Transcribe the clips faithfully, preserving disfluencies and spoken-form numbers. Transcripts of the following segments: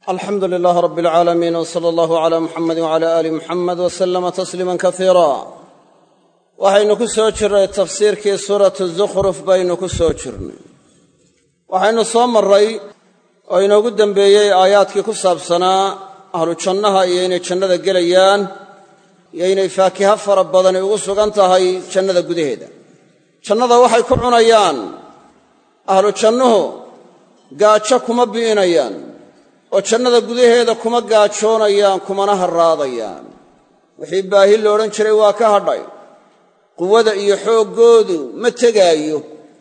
alxamdu lilaah rab alcaalamiin wsala allahu cala muxamedi wcala aali muxamed wasalama tasliiman kasiira waxaynu ku soo jirnay tafsiirkii suuratu zukhruf baynu ku soo jirnay waxaynu soo marray oo inoogu dembeeyey aayaadkii ku saabsanaa ahlu jannaha iyo inay jannada gelayaan iyo inay faakiha fara badani ugu sugan tahay jannada gudaheeda jannada waxay ku cunayaan ahlu jannuhu gaajo kuma bi'inayaan oo jannada gudaheeda kuma gaajoonayaan kumana harraadayaan wixii baahi loodhan jiray waa ka hadhay quwada iyo xooggoodu ma tegaayo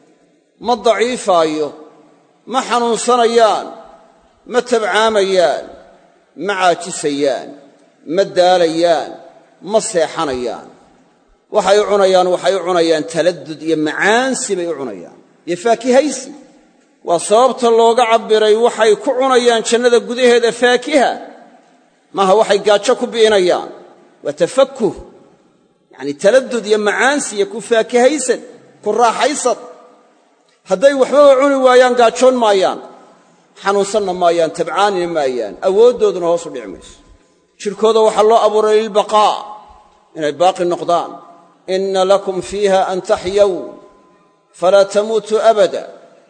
ma daciifaayo ma xanuunsanayaan ma tabcaamayaan ma caajisayaan ma daalayaan ma seexanayaan waxay u cunayaan waxay u cunayaan taladdud iyo macaansi bay u cunayaan iyo faakihaysi waa sababta looga cabbiray waxay ku cunayaan jannada gudaheeda faakiha maaha waxay gaajo ku bi'inayaan waa tafakuh yacni taladdud iyo macaansi iyo ku faakihaysan ku raaxaysan hadday waxbaba cuni waayaan gaajoon maayaan xanuunsanna maayaan tabcaanina maayaan awooddooduna hoos u dhici mayso jidhkooda waxaa loo abuuray lilbaqaa inay baaqi noqdaan inna lakum fiiha an taxyaw falaa tamuutuu abada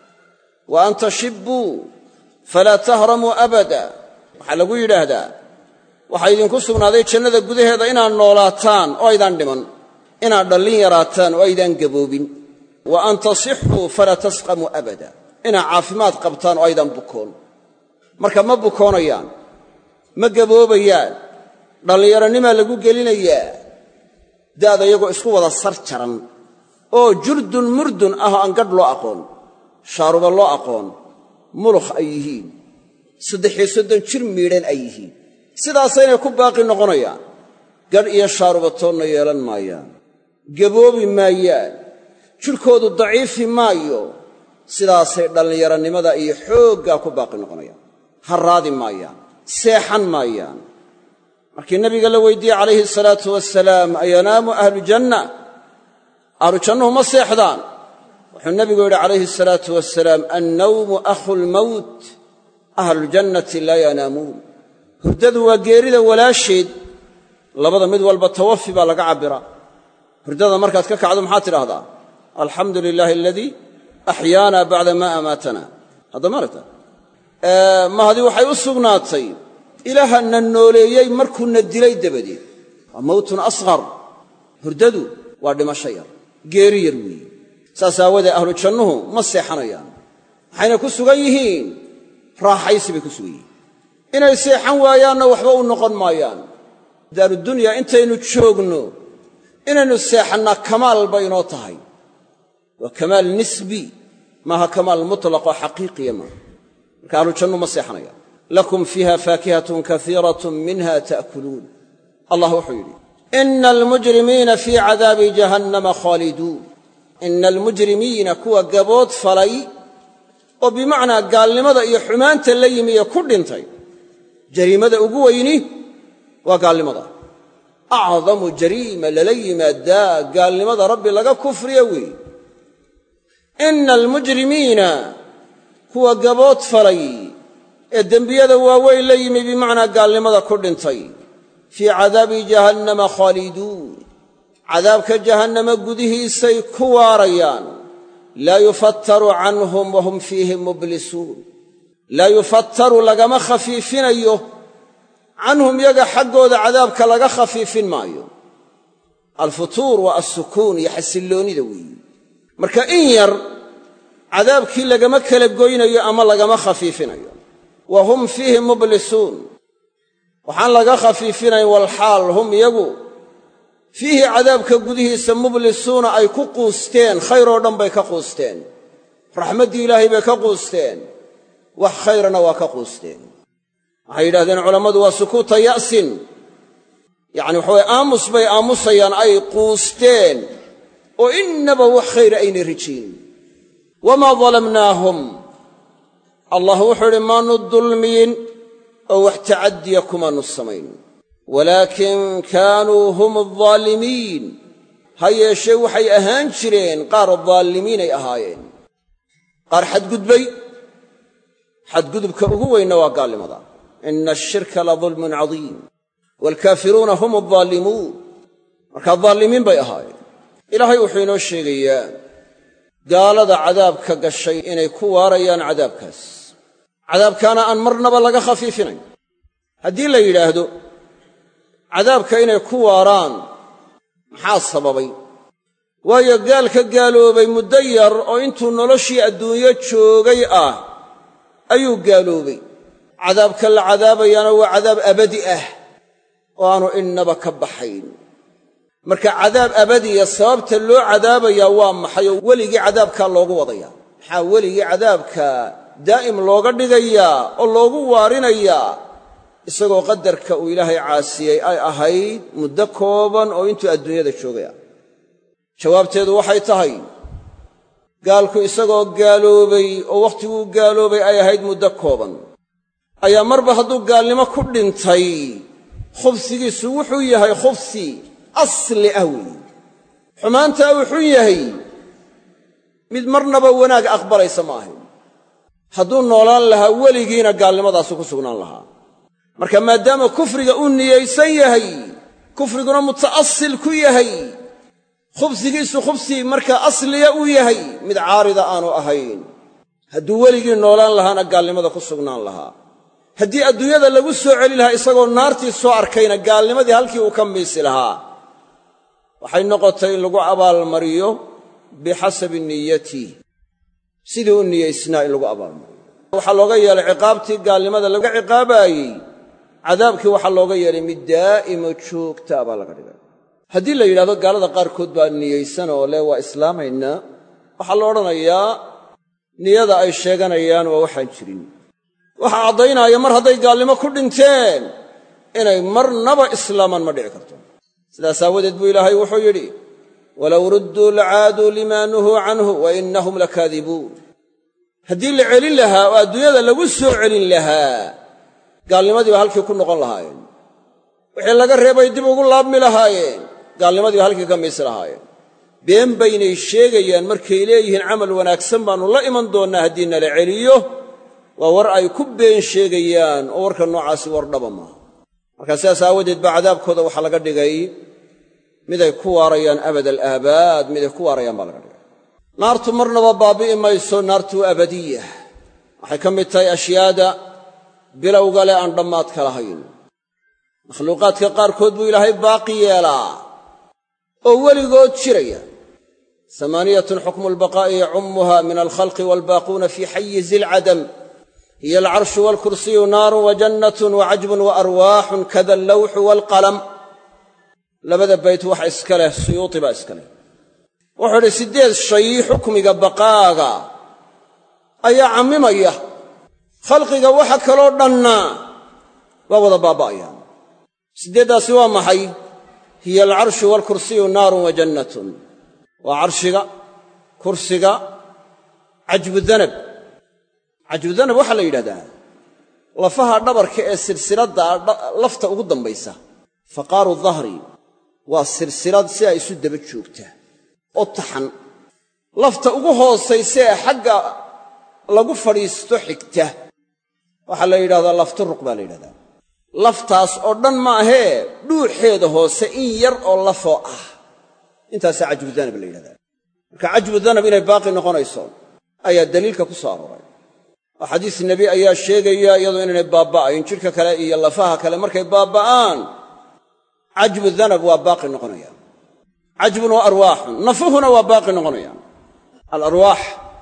wa an tashibbuu falaa tahramuu abada waxaa lagu yidhaahdaa waxaa idinku sugnaaday jannada gudaheeda inaad noolaataan oo aydaan dhiman inaad dhallin yaraataan oo aydaan gaboobin wa an tasixuu falaa tasqamuu abada inaad caafimaad qabtaan oo aydaan bukoon marka ma bukoonayaan ma gaboobayaan dhallinyaranimaa lagu gelinayaa da'da iyagoo isku wada sar jaran oo jurdun murdun ah oo aan gadh loo aqoon shaaruba loo aqoon mulukh ay yihiin saddexiyo soddon jir miidhan ay yihiin sidaasaynay ku baaqi noqonayaan gadh iyo shaaruba toonna yeelan maayaan gaboobi maayaan jidhkoodu daciifi maayo sidaasay dhallinyaranimada iyo xooggaa ku baaqi noqonayaan harraadi maayaan seexan maayaan markii nabiga la weydiiyey calayhi salaatu wasalaam ayanaamu ahlu janna ahlu jannuhu ma seexdaan wuxuu nabigu yidhi calayhi salaatu wasalaam annawmu akhu lmawt ahluljannati laa yanaamuun hurdadu waa geerida walaasheed labada mid walba tawafi baa laga cabbiraa hurdada markaad ka kacdo maxaad tidhaahdaa alxamdu lilaahi aladii axyaana bacda maa amaatana haddamaaragta mahadi waxay u sugnaatay ilaahana nooleeyey markuuna dilay dabadeed waa mawtun asqar hurdadu waa dhimasho yar geeri yar weeye saas aawadee ahlu jannuhu ma seexanayaan waxayna ku sugan yihiin raaxaysi bay ku sugan yihiin inay seexan waayaanna waxba u noqon maayaan daarudunyaa intaynu joogno inaynu seexannaa kamaal bay inoo tahay waa kamaal nisbi maaha kamaal mutlaqoo xaqiiqiya maaha marka ahlu jannuhu ma seexanayaan lakum fiiha faakihatun kaiiratun minha ta'kuluun allah wuxuu yidhi ina almujrimiina fii cadaabi jahannama khaaliduun ina almujrimiina kuwa gabood falay oo bimacnaa gaalnimada iyo xumaanta la yimi ee ku dhintay jariimada ugu weyni waa gaalnimada acdamu jariima lala yimaadaa gaalnimada rabbi laga kufriya weeye ina almujrimiina kuwa gabood falay ee dembiyada waaweyn la yimi bimacnaa gaalnimada ku dhintay fii cadaabi jahannama khaaliduun cadaabka jahannama gudihiisay ku waarayaan laa yufattaru canhum wahum fiihi mublisuun laa yufattaru lagama khafiifinayo canhum yaga xaggooda cadaabka laga khafiifin maayo alfutuur waa assukuun iyo xasilloonnida weeye marka in yar cadaabkii lagama kala goynayo ama lagama khafiifinayo wa hum fiihi mublisuun waxaan laga khafiifinayn walxaal hum iyagu fiihi cadaabka gudihiisa mublisuuna ay ku quusteen khayr oo dhan bay ka quusteen raxmaddii ilaahay bay ka quusteen wax khayrana waa ka quusteen waxay yidhahdeen culammadu waa sukuuta ya'sin yacni waxa weye aamus bay aamusayaan ay quusteen oo innaba wax khayra aynay rajaynin wamaa dalamnaahum allah wuxuu idhi maanu dulmiyin oo wax tacaddiya kumaanu samayn walaakin kaanuu hum aldaalimiin ha yeeshee waxay ahaan jireen qaar daalimiinay ahaayeen qaar xadgudbay xadgudubka ugu weynna waa gaalnimada ina ashirka la dulmun cadiim waalkaafiruuna hum addaalimuun markaa daalimiin bay ahaayeen. ilaahay wuxuu inoo sheegayaa gaalada cadaabka gashay inay ku waarayaan cadaabkaas, cadaabkaana aan marnaba laga khafiifinayn. haddii la yidhaahdo cadaabka inay ku waaraan maxaa sababay? waayo gaalka gaaloobay muddo yar oo intuu noloshii adduunyo joogay ah ayuu gaaloobay. cadaabka la cadaabayaana waa cadaab abadi ah oo aanu innaba ka baxayn. marka cadaab abadiya sababta loo cadaabayaa waa maxay oo weligii cadaabkaa loogu wadayaa? maxaa weligii cadaabka daa'im looga dhigayaa oo loogu waarinayaa isagoo qadarka uu ilaahay caasiyey ay ahayd muddo kooban oo intuu adduunyada joogay ah? jawaabteedu waxay tahay gaalku isagoo gaaloobay oo wakhtiguu gaaloobay ay ahayd muddo kooban ayaa marba hadduu gaalnimo ku dhintay khubsigiisu wuxuu yahay khubsi asli ah weeye. xumaantaa uu xun yahay mid marnaba wanaag aqbalaysa ma ahayn. hadduu noolaan lahaa weligiina gaalnimadaasu ku sugnaan lahaa. marka maadaama kufriga uu niyaysan yahay, kufriguna muta'asil ku yahay, khubsigiisu khubsi markaa asliya uu yahay, mid caarida aanu ahayn. hadduu weligii noolaan lahaana gaalnimada ku sugnaan lahaa. haddii adduunyada lagu soo celi lahaa isagoo naartii soo arkayna gaalnimadii halkii uu ka miisi lahaa. waxay noqotay in lagu abaalmariyo bixasabi niyatihi, sidii u niyaysnaa in lagu abaalmariyo. waxaa looga yeelay ciqaabtii gaalnimada laga ciqaabaayey, cadaabkii waxaa looga yeelay mid daa'imo joogtaa baa laga dhigay. haddii la yidhahdo gaalada qaarkood baa niyaysan oo leh waa islaamaynaa, waxaa la odhanayaa niyada ay sheeganayaan waa waxaan jirin. waxaa caddaynaya mar hadday gaalnimo ku dhinteen inay marnaba islaamaan ma dhici karto. sidaas aawadeed buu ilaahay wuxuu yidhi walow rudduu lacaaduu limaa nuhuu canhu wa innahum lakaadibuun. haddii la celin lahaa oo adduunyada lagu soo celin lahaa, gaalnimadii baa halkii ku noqon lahaayeen. wixii laga reebay dib ugu laabmi lahaayeen, gaalnimadii baa halkii ka miisi lahaayeen. been baynay sheegayaan markay leeyihiin camal wanaagsan baannu la iman doonnaa haddii nala celiyo. waa war ay ku been sheegayaan oo warka noocaasi war dhaba maaha. markaa sidaas aawadeed baa cadaabkooda waxaa laga dhigay miday ku waarayaan abad alaabaad, miday ku waarayaan baa laga dhigay. naartu marnaba baabi'i mayso, naartu abadiya. waxay ka mid tahay ashyaada bilowga leh aan dhammaadka lahayn. makhluuqaadka qaarkood buu ilaahay baaqi yeelaa oo weligood jiraya. amaaniyatun xukmu lbaqaa'i yacummuha min alkhalqi waalbaaquuna fii xayizi alcadam hiya alcarshu waalkursiyu naarun wa jannatun wa cajbun wa arwaaxun kada allawxu waalqalam. labada bayt waxa iska leh suyuuti baa iska leh. wuxuu idhi siddeed shay xukmiga baqaaga ayaa cammimaya, khalqiga waxa kaloo dhanna waa wada baaba'ayaan. siddeeddaasi waa maxay? hiya alcarshu waalkursiyu naarun wa jannatun. waa carshiga, kursiga, cajbudanab. cajbudanab waxaa la yidhahdaa lafaha dhabarka ee silsiladda lafta ugu dambaysa. faqaaru dahri waa silsilad si ay isu daba joogta oo taxan. lafta ugu hoosaysa ee xagga lagu fadhiisto xigta waxaa la yidhahdaa lafturuq baa la yidhahdaa. laftaas oo dhan ma ahee dhuuxeeda hoose in yar oo lafoo ah, intaasaa cajbudanab la yidhahdaa. marka cajbudanab inay baaqi noqonayso ayaa daliilka ku soo arooray. oo xadiis nebi ayaa sheegaya iyadoo inaynay baaba'ayn. jidhka kale iyo lafaha kale markay baaba'aan, cajbudanab waa baaqi noqonayaan. cajbun wa arwaaxun, nafuhuna waa baaqi noqonayaan. alarwaax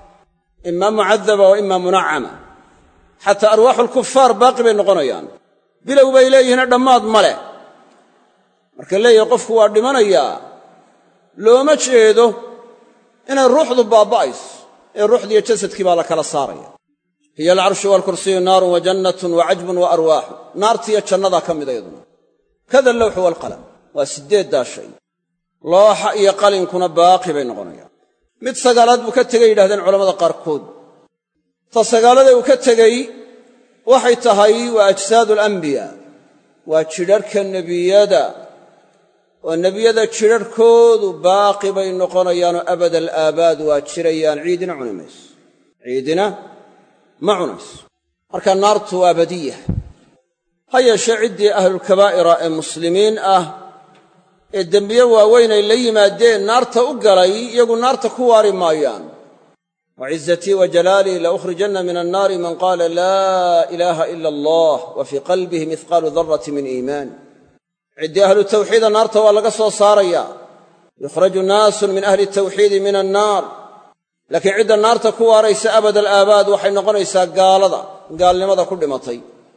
imaa mucadaba wa imaa munacama. xataa arwaaxu lkufaar baaqi bay noqonayaan. bilow bay leeyihiin dhammaad male. marka leeyahay qofku waa dhimanayaa, looma jeedo inay ruuxdu baaba'ayso, ee ruuxdiiyo jasadkii baa la kala saaraya. hiya alcarshu waalkursiyu naarun wa jannatun wa cajbun wa arwaaxu. naartiiyo jannadaa ka mida iyaduna. kada allawxu waalqalam. waa siddeeddaa shay. looxa iyo qalinkuna baaqi bay noqonayaan. mid sagaalaad buu ka tegay yidhahdeen culammada qaarkood. ta sagaalada uu ka tegey waxay tahay waa ajsaadu alambiyaa, waa jidharhka nebiyada. oo nebiyada jidharhkoodu baaqi bay noqonayaanoo abad alaabaad waa jirayaan. ciidina cuni mayso, ciidina ma cunayso. marka naartu waa abadiya. ha yeeshee ciddii ahlulkabaa'ira ee muslimiin ah ee dembiye waaweyn ay la yimaadeen naarta u galay iyagu naarta ku waari maayaan. wacizatii wajalaalii laukhrijanna min annaari man qaala laa ilaaha ila allah wa fii qalbihi mihqaalu darrati min iimaan. ciddii ahlu tawxiida naarta waa laga soo saarayaa. yukhraju naasun min ahli tawxiidi min annaar. laakiin cidda naarta ku waaraysa abad alaabaad waxay noqonaysaa gaalada gaalnimada ku dhimatay,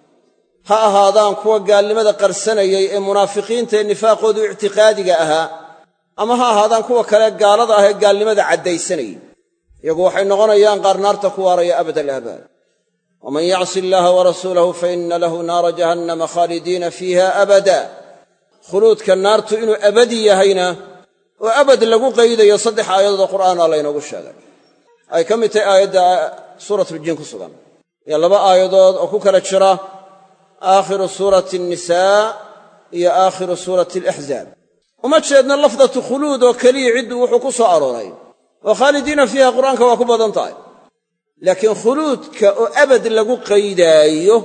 ha ahaadaan kuwa gaalnimada qarsanayay ee munaafiqiinta ee nifaaqoodu ictiqaadiga ahaa, ama ha ahaadaan kuwa kale gaalada ah ee gaalnimada caddaysanayay. iyagu waxay noqonayaan qaar naarta ku waaraya abad alaabaad. waman yacsi illaaha warasuulahu fa inna lahu naara jahannama khaalidiina fiiha abada. khuluudka naartu inuu abadi yahayna oo abad lagu qaydayo saddex aayadoodoo qur'aana laynoogu sheegay. ay ka mid tahay aayadda suuratuljin ku sugan iyo laba aayadood oo ku kala jira aakhiru suurati annisaa iyo aakhiru suurati alaxzaab. uma jeedna lafdatu khuluud oo keliya ciddu wuxuu ku soo arooray, oo khaalidiina fiiha qur'aanka waa ku badan tahay. laakiin khuluudka oo abad lagu qaydaayo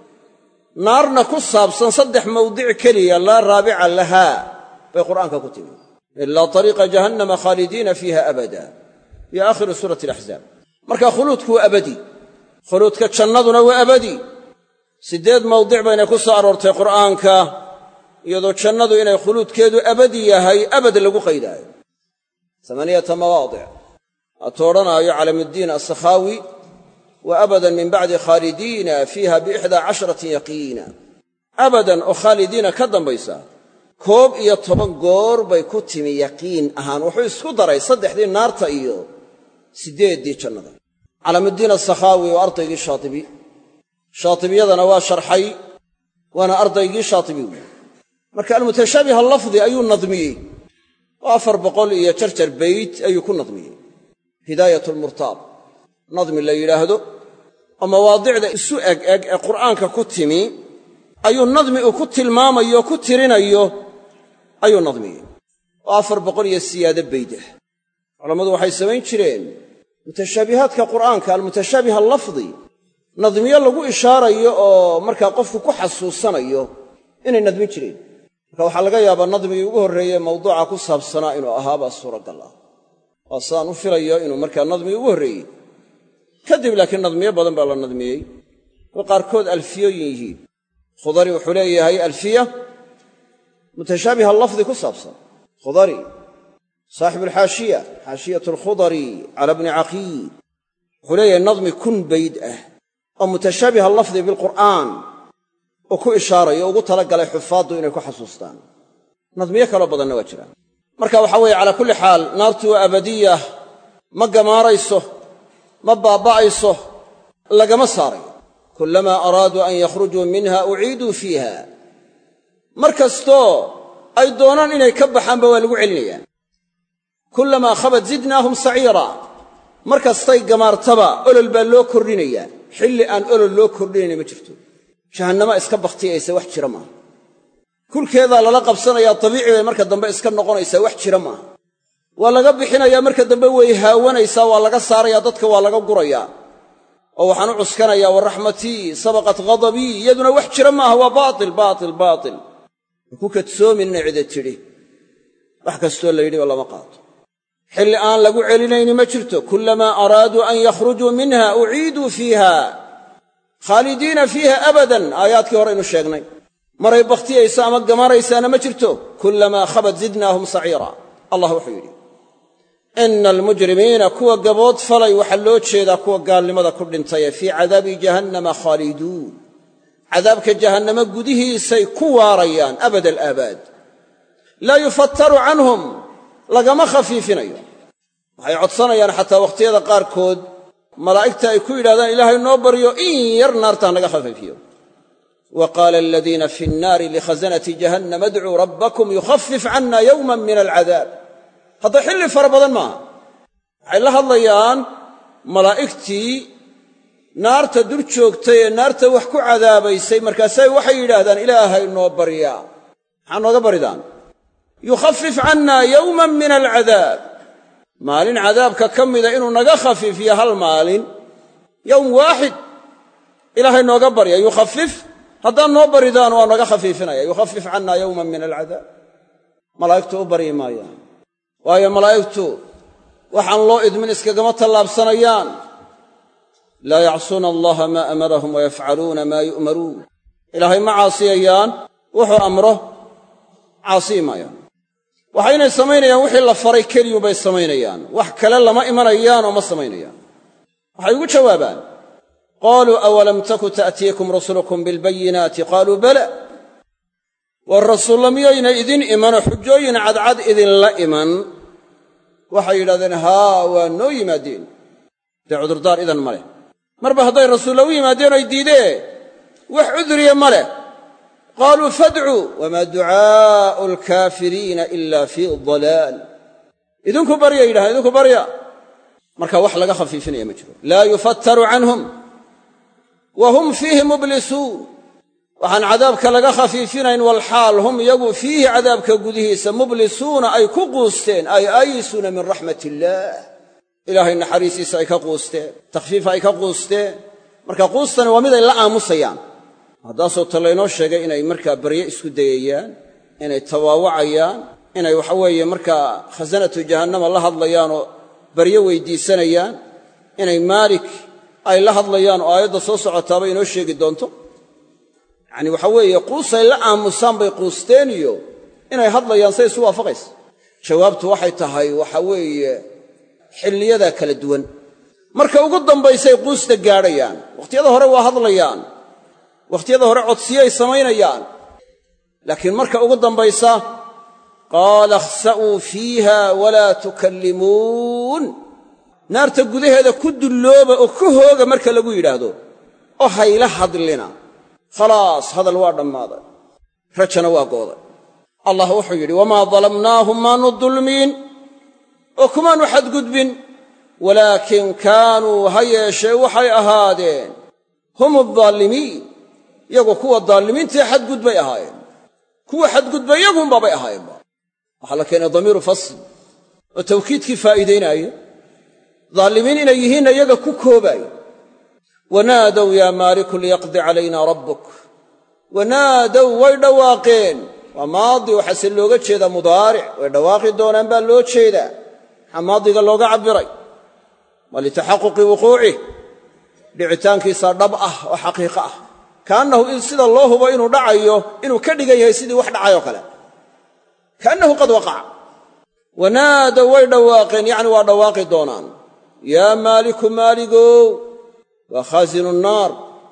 naarna ku saabsan saddex mawdic keliya laa raabica lahaa bay qur'aanka ku timi. ilaa tariiqa jahannama khaalidiina fiiha abada iyo aakhiru suurati alaxzaab. marka khuluudku waa abadi, khuluudka jannaduna waa abadi. siddeed mawdic baynay ku soo aroortay qur'aanka iyadoo jannadu inay khuluudkeedu abadi yahay abad lagu qaydaayo. amaniyata mawaadic hatuu odhanaayo calamuddiin assakhaawi wa abadan min bacdi khaalidiina fiiha biixdaa casharatin yaqiina. abadan oo khaalidiina ka dambaysa koob iyo toban goor bay ku timi yaqiin ahaan. wuxuu isku daray saddexdii naarta iyo siddeeddii jannada. calamuddiin assakhaawi waa ardaygii shaatibi, shaatibiyadana waa sharxay, waana ardaygii shaatibi wey. marka almutashaabiha lafdi ayuu nadmiyey oo afar boqol iyo jarjar beyt ayuu ku nadmiyey. hidaayat lmurtaab nadmi la yidhaahdo oo mawaadicda isu eg eg ee qur'aanka ku timi ayuu nadmi uu ku tilmaamayo ku tirinayo ayuu nadmiyey oo afar boqol iyo siyaado beyd ah. culammadu waxay samayn jireen mutashaabihaadka qur'aanka almutashaabiha lafdi nadmiyo lagu ishaarayo oo markaa qofku ku xasuusanayo inay nadmin jireen. marka waxaa laga yaabaa nadmigii ugu horreeye mawduuca ku saabsanaa inuu ahaabaa suuragal ah. waa sidaan u filayo inuu markaa nadmigii ugu horreeyey. kadib laakiin nadmiyo badan baa la nadmiyey oo qaarkood alfiyooyin yihiin. khudari wuxuu leeyahay alfiya mutashaabiha lafdi ku saabsan. khudari saaxibu alxaashiya xaashiyatu alkhudari cala bni caqiid wuxuu leeyahay nadmi kun bayd ah oo mutashaabiha lafdi bilqur'aan oo ku ishaarayo ugu talagalay xufaaddu inay ku xasuustaan. nadmiyo kaloo badanna waa jiraan. marka waxaa weeye calaa kulli xaal naartu waa abadiya, ma gamaarayso, ma baaba'ayso, lagama saarayo. kullamaa araaduu an yakhrujuu minha uciiduu fiiha. mar kastoo ay doonaan inay ka baxaanba waa lagu celinayaa. kullamaa khabat zidnaahum saciira. mar kastay gamaartaba olol baa loo kordhinayaa. xilli aan olol loo kordhinayna ma jirto. jahannama iska bakhtiyaysa wax jira maaha. kulkeedaa lala qabsanayaa dabiici bay marka dambe iska noqonaysaa wax jira maaha. waa laga bixinayaa marka dambe way haawanaysaa, waa laga saarayaa, dadka waa laga gurayaa. oo waxaan u cuskanayaa wa raxmatii sabaqat ghadabii, iyaduna wax jira maaha, waa baatil baatil baatil. ku kadsoomin inay cida tidhi wax kastoo la yidhi oo lama qaato. xilli aan lagu celinayni ma jirto. kullamaa araaduu an yakhrujuu minha uciiduu fiiha khaalidiina fiiha abadan. aayaadkii hore aynu sheegnay. maray bakhtiyaysa ama gamaraysaana ma jirto. kullamaa khabat zidnaahum saciira. allah wuxuu yidhi ina almujrimiina kuwa gabood falay waxaa loo jeedaa kuwa gaalnimada ku dhintay fii cadaabi jahannama khaaliduun. cadaabka jahannama gudihiisay ku waarayaan abad alaabaad. laa yufattaru canhum, lagama khafiifinayo. waxay codsanayaan xataa wakhtiyada qaarkood malaa'igta ay ku yidhahdaan ilaahay noo baryo in yar naartaa naga khafiifiyo. wa qaala aladiina fi nnaari likhazanati jahannama adcuu rabbakum yukhafif canna yowman min alcadaab. hadda xilli fara badan maaha. waxay la hadlayaan malaa'igtii naarta dur joogtay ee naarta wax ku cadaabaysay. markaasay waxay yidhaahdaan ilaahay noo baryaa. maxaa nooga baridaan? yukhafif canna yowman min alcadaab. maalin cadaabka ka mida inuu naga khafiifiyo hal maalin, yowm waaxid ilaahay nooga barya. yukhafif haddaan noo baridaan waa naga khafiifinaya yukhafif cannaa yowman min alcadaab malaa'igtu u baryi maayaan waayo malaa'igtu waxaan loo idmin iskagama tallaabsanayaan laa yacsuuna allaha maa amarahum wayafcaluuna maa yu'maruun ilaahay ma caasiyayaan wuxuu amro caasiyi maayaan waxaynay samaynayaan wixii la faray keliyubay samaynayaan wax kale lama imanayaan oo ma samaynayaan waxay ugu jawaabaan qaaluu awalam taku ta'tiikum rusulukum bilbayinaati qaaluu bala war rasuulla miyayna idin imanoo xujooyin cadcad idinla iman waxay yidhahdeen haa waa noo yimaadeen dee cudurdaar idan ma leh marba hadday rasuulla u yimaadeen oy diideen wax cuduriya ma leh qaaluu fadcuu wamaa ducaa'u alkaafiriina ilaa fii dalaal idinku barya yidhahdeen idinku barya marka wax laga khafiifinaya ma jiro laa yufattaru canhum wa hum fiihi mublisuun waxaan cadaabka laga khafiifinayn walxaal hum iyagu fiihi cadaabka gudihiisa mublisuuna ay ku quusteen ay aayisuuna min raxmat illaah ilaahay naxariisiisa ay ka quusteen takhfiifa ay ka quusteen marka quustani waa mid ay la aamusayaan haddaasoo ta laynoo sheegay inay markaa barye isku dayayaan inay tawaawacayaan inay waxa weeye markaa khasanatu jahannama la hadlayaanoo barye weydiisanayaan inay maalik ay la hadlayaan oo aayadda soo socotaaba inoo sheegi doonto yacni waxa weeye quusay la aamusaan bay quusteen iyo inay hadlayaan say isu waafaqaysa jawaabtu waxay tahay waxa weeye xilliyadaa kala duwan marka ugu dambaysay quusta gaadhayaan wakhtiyada hore waa hadlayaan wakhtiyada hore codsiyay samaynayaan laakiin marka ugu dambaysa qaala ikhsa'uu fiiha walaa tukallimuun naarta gudaheeda ku dullooba oo ka hooga marka lagu yidhaahdo oo hayla hadlina khalaas hadal waa dhammaaday rajana waa gooday allah wuxuu yidhi wamaa dalamnaahum maanu dulmiin oo kumaanu xadgudbin walaakin kaanuu ha yeeshee waxay ahaadeen hum addaalimiin iyagu kuwa daalimiintae xadgudbay ahaayeen kuwa xadgudbay iyagunbabay ahaayeenba waxaa la keenay damiiru fasl oo tawkiidkii faa'iidaynaaye daalimiin inay yihiinna iyaga ku koobaaye wanaadow yaa maaliku liyaqdi calaynaa rabbuk wanaadow way dhawaaqeen waa maadi waxaase looga jeedaa mudaaric way dhawaaqi doonaan baa loo jeedaa maxaa maadiga looga cabbiray waa litaxaquqi wuquucih dhicitaankiisa dhab ah oo xaqiiqo ah kaannahu in sida loo hubo inuu dhacayo inuu ka dhigan yahay sidii wax dhacayoo kale kaannahu qad waqaca wanaadow way dhawaaqeen yacni waa dhawaaqi doonaan yaa maaliku maaligow waa khaasinu nnaar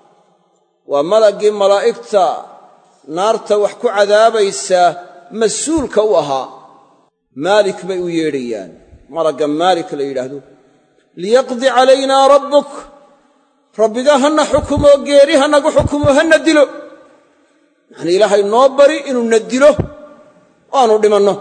waa malaggii malaa'igta naarta wax ku cadaabaysa mas-uulka u ahaa maalik bay u yeedhayaan malagga maalik la yidhaahdo liyaqdi calaynaa rabbuk rabbiga hana xukumo geeri hanagu xukumo hana dilo yacnii ilaahay noo bari inuu na dilo oo aanu dhimanno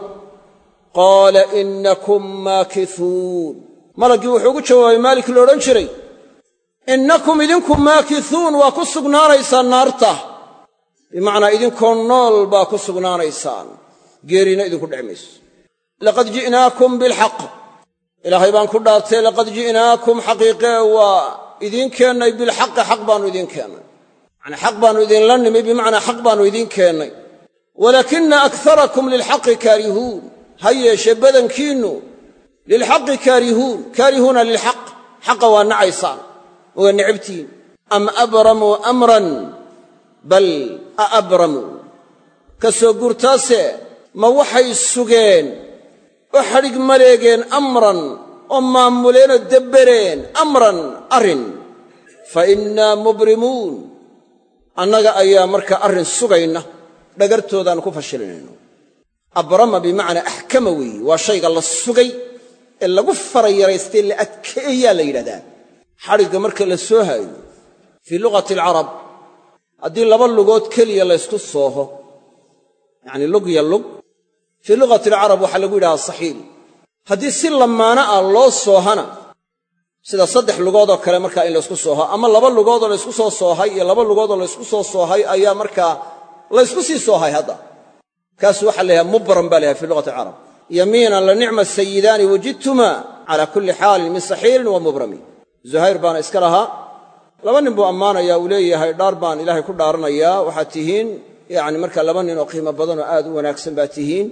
qaala innakum maakisuun malaggii wuxuu ugu jawaabay maalik la odhan jiray innakum idinku maakisuun waa ku sugnaanaysaan naarta bimacnaa idinkoo nool baa ku sugnaanaysaan geerina idinku dhici mayso laqad ji'naakum bilxaq ilaahay baan ku dhaartay laqad ji'naakum xaqiiqee waa idiin keennay bilxaqi xaq baannu idiin keennay yacnii xaq baannu idinla nimi bimacnaa xaq baannu idiin keennay walaakina akarakum lilxaqi kaarihuun ha yeeshee badankiinnu lilxaqi kaarihuun kaarihuuna lilxaq xaqa waa nacaysaan waa necabtihiin am abramuu amran bal a abramuu ka soo guurtaase ma waxay sugeen oo xadhig maleegeen amran oo maamuleenoo debbereen amran arrin fa innaa mubrimuun annaga ayaa markaa arrin sugayna dhagartoodaannu ku fashilinayno abrama bimacnaa axkama weeye waa shayga la sugay ee lagu farayaraystay la adkeeyaa la yidhahdaa xadhigga marka la soo haayo fii luqati alcarab haddii laba lugood keliya laysku sooho yacnii lug ya lug fii luqati alcarab waxaa lagu yidhahaa saxiil haddii si lamaana ah loo soohana sida saddex lugoodoo kale markaa in laysku sooho ama laba lugoodoo laysku soo soohay iyo laba lugoodoo laysku soo soohay ayaa markaa laysku sii soohay hadda kaas waxaa la yhaha mubram baa la yhaha fi luqati alcarab yamiinan la nicma sayidaani wajidtuma calaa kulli xaalin min saxiilin wa mubramin zuhayr baana iska lahaa laba nin buu ammaanayaa uu leeyahay dhaar baan ilaahay ku dhaaranayaa waxaad tihiin yacni markaa laba nin oo qiimo badan oo aad u wanaagsan baad tihiin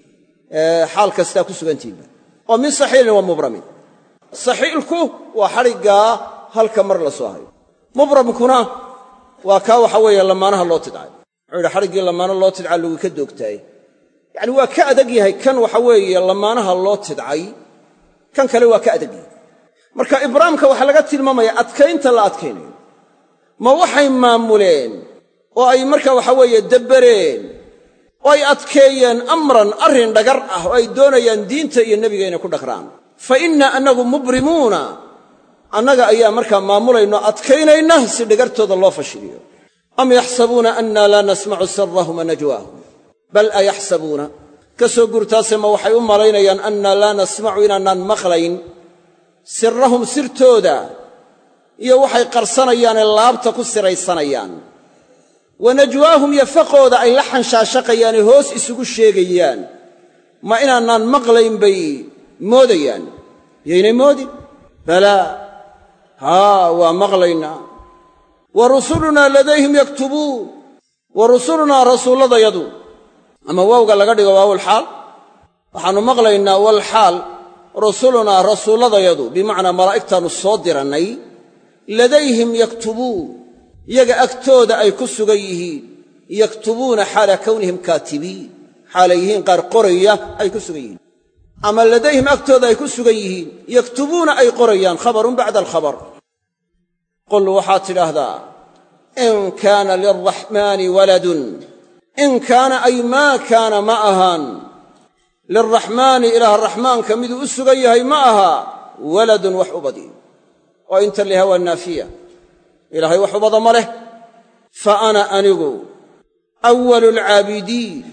xaal kastaa ku sugantihiinba oo min saxiilin wa mubramin saxiilku waa xadhiggaa halka mar la soo hayo mubramkuna waa kaa waxa weeye lamaanaha loo tidcay wuxuu yidhi xadhiggii lamaano loo tidca lagu ka doogtaay yacni waa ka adag yahay kan waxa weeye lamaanaha loo tidcay kan kale waa ka adag yahay marka ibraamka waxaa laga tilmaamaya adkaynta la adkaynayo ma waxay maamuleen oo ay marka waxa weeye dabbareen oo ay adkeeyeen amran arrin dhagar ah oo ay doonayaan diinta iyo nebiga inay ku dhaqraan fa inna annagu mubrimuuna annaga ayaa markaa maamulayno adkaynayna si dhagartooda loo fashiliyo am yaxsabuuna annaa laa nasmacu sirrahum wa najwaahum bal ayaxsabuuna ka soo gurtaase ma waxay u malaynayaan annaa laa nasmacu inaanaan maqlayn sirrahum sirtooda iyo waxay qarsanayaanee laabta ku siraysanayaan wa najwaahum iyo faqooda ay la xanshaashaqayaanee hoos isugu sheegayaan ma inaanaan maqlayn bay moodayaan yaynay moodin balaa haa waa maqlaynaa wa rusulunaa ladayhim yaktubuun wa rusulunaa rasuulladayadu ama waawga laga dhigo waawulxaal waxaannu maqlaynaa walxaal rusulunaa rasuulladayadu bimacnaa malaa'igtaannu soo dirannay ladayhim yaktubuun iyaga agtooda ay ku sugan yihiin yaktubuuna xaala kownihim kaatibiin xaalay yihiin qaar qoraya ay ku sugan yihiin ama ladayhim agtooda ay ku sugan yihiin yaktubuuna ay qorayaan khabarun bacda alkhabar qul waxaad tidhaahdaa in kaana lilraxmaani waladun in kaana ay maa kaana ma ahaan lilraxmaani ilaah raxmaanka miduu u sugan yahay ma aha waladun wax ubadi oo inta liha waa naafiya ilaahay wax ubada ma leh fa ana anigu awalulcaabidiin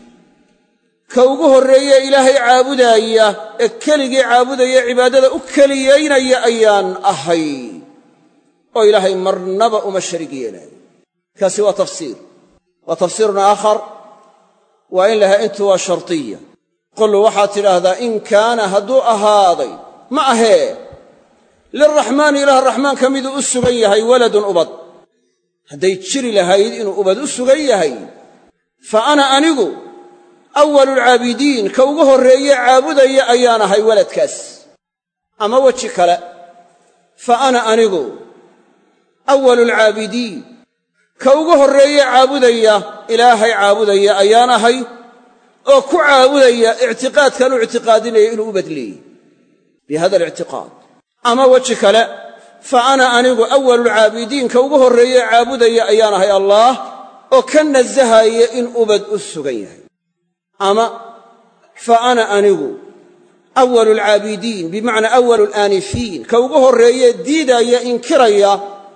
ka ugu horreeye ilaahay caabudaaya ee keligii caabudaya cibaadada u keliyaynaya ayaan ahay oo ilaahay marnaba uma sharig yeelaayo kaasi waa tafsiir wa tafsiirun aakhar waa in lahaa intu waa shartiya qul waxaad tidhaahdaa in kaana hadduu ahaaday ma ahee lilraxmaani ilaah raxmaanka miduu u sugan yahay waladun ubad hadday jiri lahayd inuu ubad u sugan yahay fa ana anigu awalulcaabidiin ka ugu horreeye caabudaya ayaan ahay waladkaas ama weji kale fa ana anigu awalulcaabidiin ka ugu horreeye caabudaya ilaahay caabudaya ayaan ahay oo ku caabudaya ictiqaadkan u ictiqaadinaya inuu ubad leeyahy bi hada alictiqaad ama weji kale fa ana anigu awalulcaabidiin ka ugu horreeye caabudaya ayaan ahay allaah oo ka nasahaya in ubad u sugan yahay ama fa ana anigu awalulcaabidiin bimacnaa awalulaanifiin ka ugu horreeye diidaya inkiraya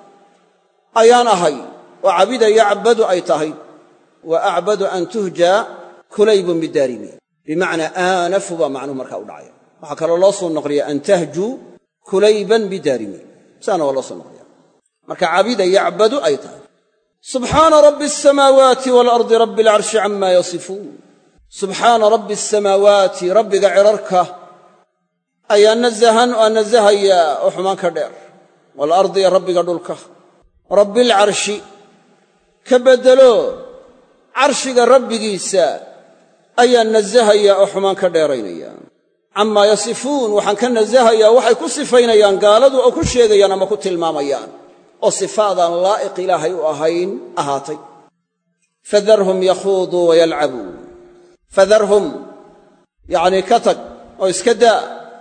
ayaan ahay oo cabidaya cabadu ay tahay wa acbadu an tuhjaa kulaybun bidaarimi bimacnaa aanafu baa macnuhu markaa u dhacaya waxaa kaloo loo soo noqliya an tahjuu kulayban bidaarimi saana waa loo soo noqliya marka cabidaya cabadu ay tahay subxaana rabbi asamaawaati waalardi rabbi alcarshi camaa yasifuun subxaana rabbi asamaawaati rabbiga cirarka ayaa nasahan oo nasahayaa oo xumaan ka dheer waalardi iyo rabbiga dhulka rabbialcarshi ka beddelo carshiga rabbigiisa ayaa nasahayaa oo xumaan ka dheeraynaya camaa yasifuun waxaan ka nasahayaa waxay ku sifaynayaan gaaladu oo ku sheegayaan ama ku tilmaamayaan oo sifaadaan laa'iq ilaahay u ahayn ahaatay fadarhum yakhuuduu wayalcabuu fadarhum yacnii ka tag oo iska daa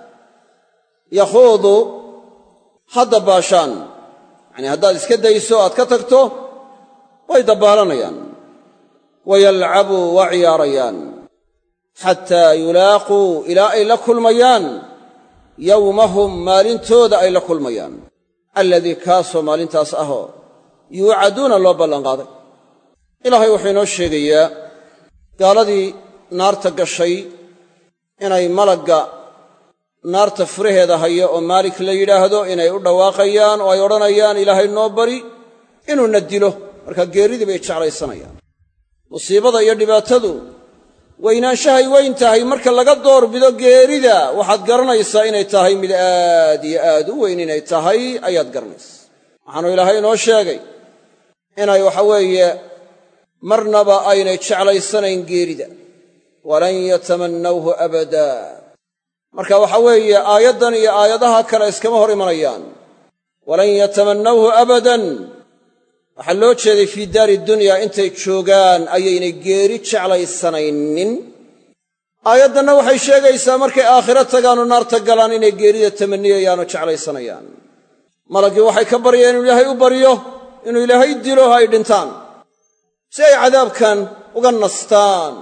yakhuuduu ha dabbaashaan yacnii haddaad iska dayso aad ka tagto way dabbaalanayaan wayalcabuu waa ciyaarayaan xataa yulaaquu ilaa ay la kulmayaan yowmahum maalintooda ay la kulmayaan alladii kaasoo maalintaas ahoo yuucaduuna loo ballanqaaday ilaahay wuxuu inoo sheegayaa gaaladii naarta gashay inay malagga naarta furaheeda haya oo maalik la yidhaahdo inay u dhawaaqayaan oo ay odhanayaan ilaahay noo bari inuuna dilo markaa geeridii bay jeclaysanayaan musiibada iyo dhibaatadu weynaanshahay weyn tahay marka laga doorbido geerida waxaad garanaysaa inay tahay mid aad iyo aad u weyn inay tahay ayaad garanaysaa waxaanu ilaahay inoo sheegay inay waxa weeye marnaba aynay jeclaysanayn geerida walan yatamannawhu abadaa marka waxa weeye aayaddan iyo aayadaha kale iskama hor imanayaan walan yatamannawhu abadan waxaa loo jeeday fii daari dunyaa intay joogaan ayaynay geeri jeclaysanaynin aayaddanna waxay sheegaysaa markay aakhiro tagaanoo naarta galaan inay geerida tamanniyayaanoo jeclaysanayaan malaggii waxay ka baryeen inuu ilaahay u baryo inuu ilaahay dilo ay dhintaan si ay cadaabkan uga nastaan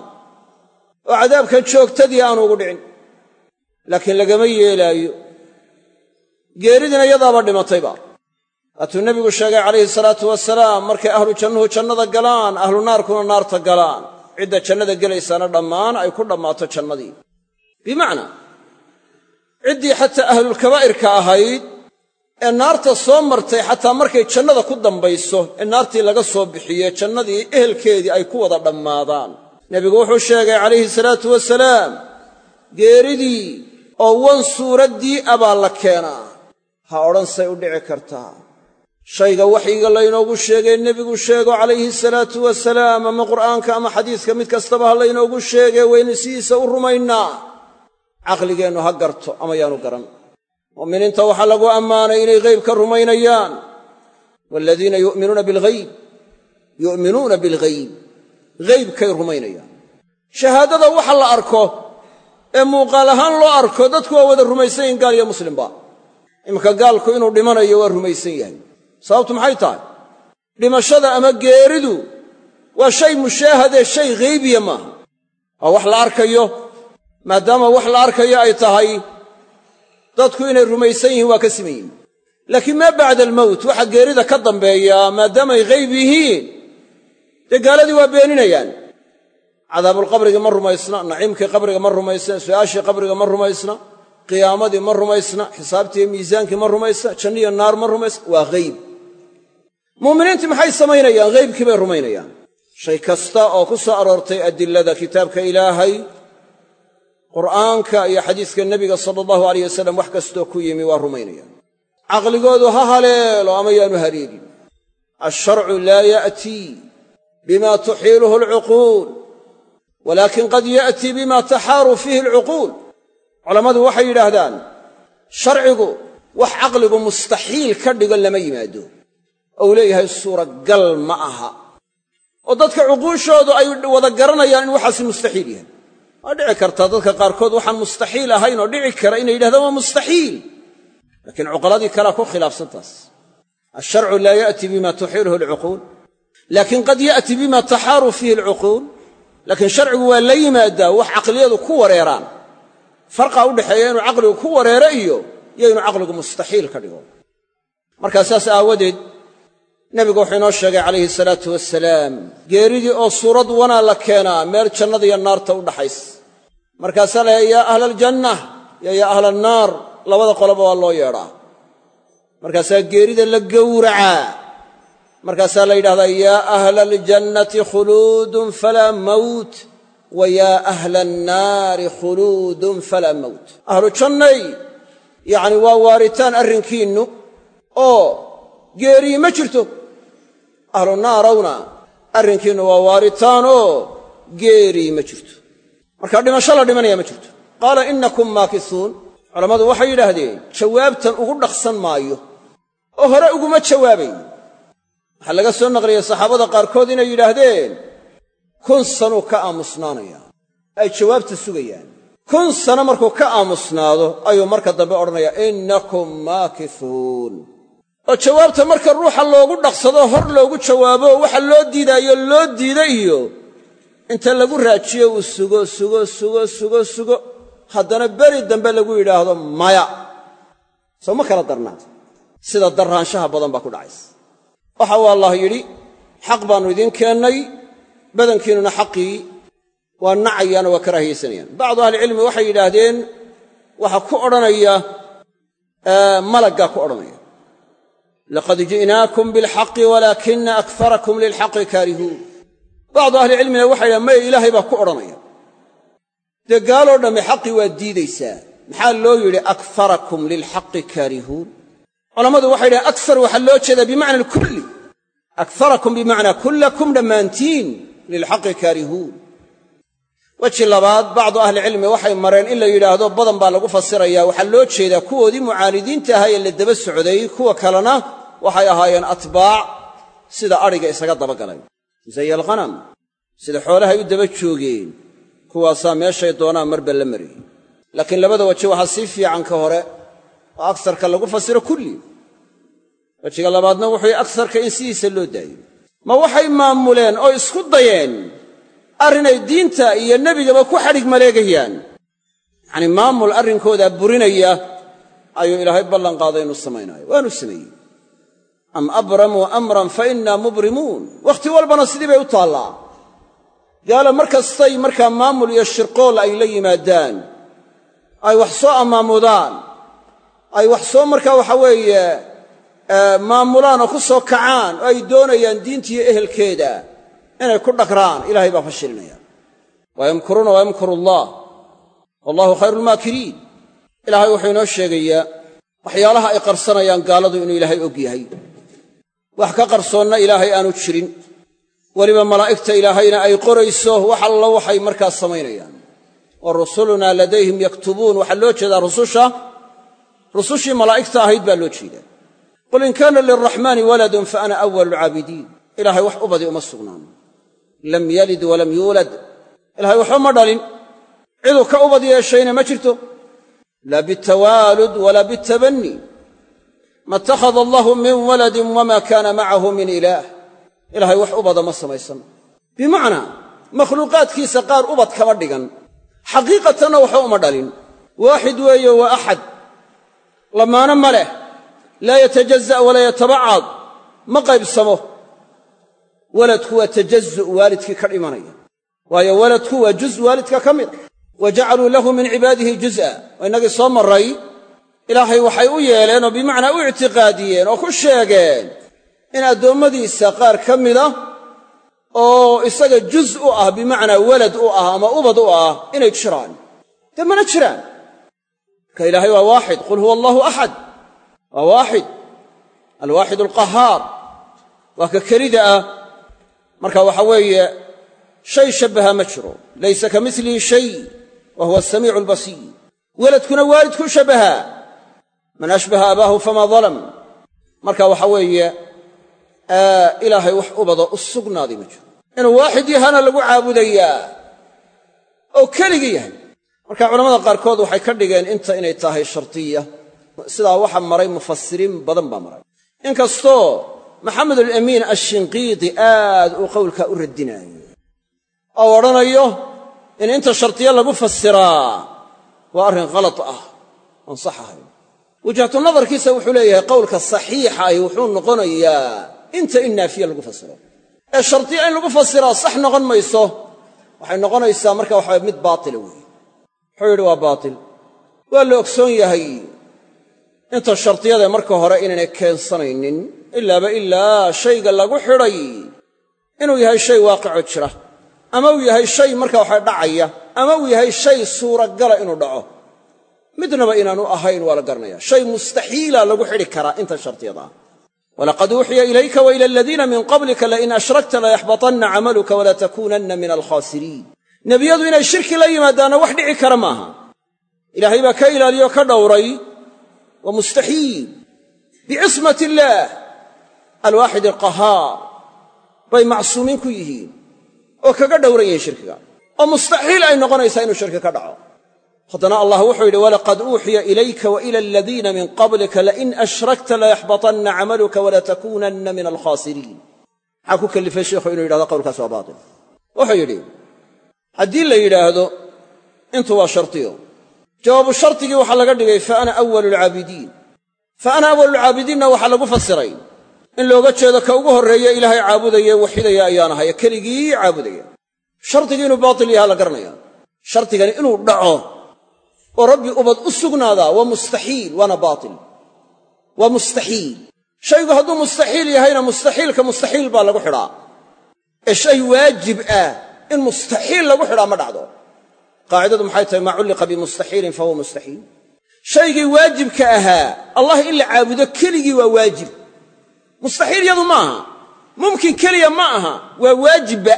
oo cadaabkan joogtadii aanu ugu dhicin laakiin lagama yeelaayo geeridina yadaaba dhimatayba waatuu nebigu sheegay calayhi salaatu wasalaam markay ahlu jannuhu jannada galaan ahlu naarkuna naarta galaan cidda jannada gelaysaana dhammaan ay ku dhammaato jannadii bimacnaa ciddii xataa ahlulkabaa'irka ahayd ee naarta soo martay xataa markay jannada ku dambayso ee naartii laga soo bixiye jannadii ehelkeedii ay ku wada dhammaadaan nebigu wuxuu sheegay calayhi salaatu wasalaam geeridii oo wan suuraddii abaa la keenaa ha odhan say u dhici kartaa shayga waxyiga laynoogu sheegay nebigu sheego calayhi salaatu wasalaam ama qur'aanka ama xadiiska mid kastaba ha laynoogu sheegay waynu sidiisa u rumaynaa caqligeennu ha garto ama yaanu garan mu'miniinta waxaa lagu ammaanay inay ghaybka rumaynayaan waaladiina yu'minuuna bilghayb yu'minuuna bilghayb ghaybkay rumaynayaan shahaadada waxa la arko ee muuqaal ahaan loo arko dadku waa wada rumaysan yihin gaal iyo muslimba iminka gaalku inuu dhimanayo waa rumaysan yahay sababtu maxay tahay dhimashada ama geeridu waa shay mushaahadee shay ghaybiya maaha waa wax la arkayo maadaama wax la arkayo ay tahay dadku inay rumaysan yihiin waa ka siman yihin laakiin maa bacda almowt waxa geerida ka dambeeyaa maadaamay ghayb yihiin dee gaaladii waa beeninayaan cadaabulqabrigii ma rumaysna naciimkii qabriga ma rumaysna su'aashii qabriga ma rumaysna qiyaamadii ma rumaysna xisaabtii iyo miisaankii ma rumaysna janniyo naar ma rumaysna waa ghayb mu'miniintii maxay samaynayaan ghaybkii bay rumaynayaan shay kasta oo ku soo aroortay adilada kitaabka ilaahay qur'aanka iyo xadiiska nebiga sala allahu alayh wasalam wax kastoo ku yimi waa rumaynayaan caqligoodu ha haleelo ama yaanu haleelin alsharcu laa ya'tii bima tuxiiluhu alcuquul walaakin qad ya'tii bima taxaaru fiihi alcuquul culammadu waxay yidhaahdaan sharcigu wax caqligu mustaxiil ka dhigo lama yimaado ou leeyahay suuragal ma aha oo dadka cuquushoodu ay wada garanayaan in waxaasi mustaxiil yahay waa dhici kartaa dadka qaarkood waxaan mustaxiil ahayn oo dhici kara inay yidhahdaan waa mustaxiil laakiin cuqaladii kalea ku khilaafsan taas alsharcu laa ya'tii bima tuxiiluhu alcuquul laakin qad ya'tii bima taxaaru fiihi alcuquul laakiin sharcigu waa la yimaadaa wax caqliyadu ku wareeraan farqa u dhexeeya inuu caqligu ku wareero iyo iyo inuu caqligu mustaxiil ka dhigo markaa saas aawadeed nebigu wuxuu inoo sheegay calayhi salaatu wasalaam geeridii oo suurad wanaa la keenaa meel jannada iyo naarta u dhaxaysa markaasaa la yaa ahla aljanna iyo yaa ahla annaar labada qoloba waa loo yeedhaa markaasaa geerida la gowracaa markaasaa la yidhahdaa yaa ahla aljannati khuluudun falaa mawt wa yaa ahla annaari khuluudun falaa mawt ahlu jannay yacni waa waaritaan arrinkiinnu oo geerii ma jirto ahlu naarawna arrinkiinnu waa waaritaan oo geerii ma jirto markaa dhimasho la dhimanaya ma jirto qaala innakum maakisuun culammadu waxay yidhaahdeen jawaabtan ugu dhaqsan maayo oo hore uguma jawaabayn waxaa laga soo naqliyey saxaabada qaarkood inay yidhaahdeen kun sanuu ka aamusnaanayaa ay jawaabta sugayaan kun sano markuu ka aamusnaado ayuu marka dambe odhanayaa innakum maakisuun oo jawaabta marka ruuxa loogu dhaqsado hor loogu jawaabo waxa loo diidaayo loo diida iyo inta lagu raajiyo uu sugo sugo sugo sugo sugo haddana beri dambe lagu yidhaahdo maya soo ma kala darnaata sida darraanshaha badan baa ku dhacaysa waxa uu allah yidhi xaq baannu idiin keennay badankiinnuna xaqii waa nacayaan oo waa karaahiyaysanayaan bacdu ahlicilmi waxay yidhaahdeen waxa ku odhanaya malaggaa ku odhanaya laqad ji'naakum bilxaqi walaakina akfarakum lilxaqi kaarihuun bacdu ahlicilmina waxay yidhahdeen maya ilaahay baa ku odhanaya dee gaaloo dhamme xaqii waa diidaysaa maxaa loo yidhi akfarakum lilxaqi kaarihuun culammadu waxay dhahen aksar waxaa loo jeedaa bimacna alkulli akarakum bimacnaa kullakum dhammaantiin lilxaqi kaarihuun weji labaad bacdu ahlicilmi waxay mareen in la yidhaahdo badan baa lagu fasirayaa waxaa loo jeedaa kuwoodii mucaanidiinta ahaa ee la daba socday kuwa kalena waxay ahaayeen atbaac sida adhiga isaga dabagalay zay alghanam sida xoolahay u daba joogeen kuwaasaa meeshay doonaan marba la mariyey laakiin labada weji waxaa sii fiican ka hore oo agsarka lagu fasiro kulli wejiga labaadna wuxuu agsarka in sidiisa loo daayo ma waxay maamuleen oo isku dayeen arrinay diinta iyo nebigaba ku xadhig maleegayaan yacnii maamul arrinkoodaa burinaya ayuu ilaahay ballan qaaday inuu samaynaayo waanu sameeyey am abramuu amran fa innaa mubrimuun wakhti walbana sidii bay u taallaa gaala mar kastay markaa maamul iyo shirqool ay la yimaadaan ay wax soo ammaamudaan ay wax soo markaa waxa weeye maamulaan oo ku soo kacaan oo ay doonayaan diintiiyo ehelkeeda inay ku dhagraan ilaahay baa fashilinaya wayamkuruuna wayamkuru allah wallahu khayru lmaakiriin ilaahay wuxuu inoo sheegayaa waxyaalaha ay qarsanayaan gaaladu inuu ilaahay og yahay wax ka qarsoonna ilaahay aanu jirin weliba malaa'igta ilaahayna ay qorayso wax allo waxay markaas samaynayaan wa rusulunaa ladayhim yaktubuun waxaa loo jeedaa rususha rusushii malaa'igta ahayd baa loo jeedaa qul in kaana lilraxmaani waladun fa ana awalu lcaabidiin ilaahay wax u badi uma sugnaan lam yalid walam yuulad ilahay waxba ma dhalin ciduu ka ubad yeeshayna ma jirto laa bitawaalud walaa bitabanni ma ittakhada allahu min waladin wamaa kaana macahu min ilaah ilaahay wax ubada ma samaysan bimacnaa makhluuqaadkiisa qaar ubad kama dhigan xaqiiqatanna waxba uma dhalin waaxid weeye waa axad lamaano ma leh laa yatajaza' walaa yatabacad ma qaybsamo waladku waa tajazu' waalidkii ka dhimanaya waayo waladku waa juz waalidka ka mida wa jacaluu lahu min cibaadihi juz'a oo innagii soo marray ilaahay waxay u yeeleen oo bimacnaa u ictiqaadiyeen oo ku sheegeen in addoommadiisa qaar ka mida oo isaga juz u ah bimacnaa walad u ah ama ubad u ah inay jiraan dee mana jiraan marka ilaahay waa waaxid qul huwa allahu axad waa waaxid alwaaxid alqahaar waa ka kelida ah marka waxa weeye shay shabbaha ma jiro laysa ka milihi shay wa huwa asamiicu albasiir weladkuna waalidku shabbahaa man ashbaha abaahu famaa dalam marka waxa weeye ilaahay wax ubado u sugnaaday ma jiro inuu waaxid yahana lagu caabudayaa oo keligii yahay marka culamada qaarkood waxay ka dhigeen inta inay tahay shartiya sidaa waxa maray mufasiriin badan baa maray inkastoo maxamed alamiin ashinqiiti aad uu qowlkaa u radinaayo oo odhanayo in inta shartiya lagu fasiraa waa arrin khalad ah oon sax ahayn wajhatu nadarkiisa wuxuu leeyahay qowlka saxiixa ay wuxuu noqonayaa inta in naafiya lagu fasiro ee shartiya in lagu fasiraa sax noqon mayso waxay noqonaysaa marka waxaa mid baatila weeye wuxuu yidhi waa baatil waa la ogsoon yahay inta shartiyada marka hore inaynay keensanaynin ilaaba ilaa shayga lagu xidhay inuu yahay shay waaqicoo jira ama uu yahay shay marka waxa dhacaya ama uu yahay shay suuragala inuu dhaco midnaba inaanu ahayn waa la garanaya shay mustaxiila lagu xidhi karaa inta shartiyada ah walaqad uuxiya ilayka wa ila aladiina min qablika lain ashrakta layaxbatanna camaluka wala takuunanna min alkhaasiriin nebiyadu inay shirki la yimaadaanna wax dhici kara maaha ilaahay baa ka ilaaliyo ka dhowray wa mustaxiil bicismati illaah alwaaxid alqahaar bay macsuumiin ku yihiin oo kaga dhowran yihiin shirkiga oo mustaxiil ay noqonaysaa inuu shirki ka dhaco haddana allah wuxuu yidhi walaqad uuxiya ilayka wa ila aladiina min qablika lain ashrakta layaxbatanna camaluka walatakuunanna min alkhaasiriin maxaa ku kellifay sheikhu inuu yidhahdo qowlkaas waa baatil wuxuu yidhi haddii la yidhaahdo intu waa shartiyo jawaabu shartigii waxaa laga dhigay fa ana awalu lcaabidiin fa ana awalulcaabidiinna waxaa lagu fasiray in looga jeedo ka ugu horreeye ilaahay caabudaya waxidaya ayaan ahaya keligii caabudaya shardigii inuu baatil yahaa la garanaya shardigani inuu dhaco oo rabbi ubad u sugnaadaa waa mustaxiil waana baatil waa mustaxiil shaygu hadduu mustaxiil yahayna mustaxiilka mustaxiil baa lagu xidhaa ee shay waajib ah in mustaxiil lagu xidhaa ma dhacdo qaacidadu maxay tahay maa culliqa bimustaxiilin fahuwa mustaxiil shaygii waajibka ahaa allah in la caabudo keligii waa waajib mustaxiil yadu ma aha mumkin keliya ma aha waa waajibba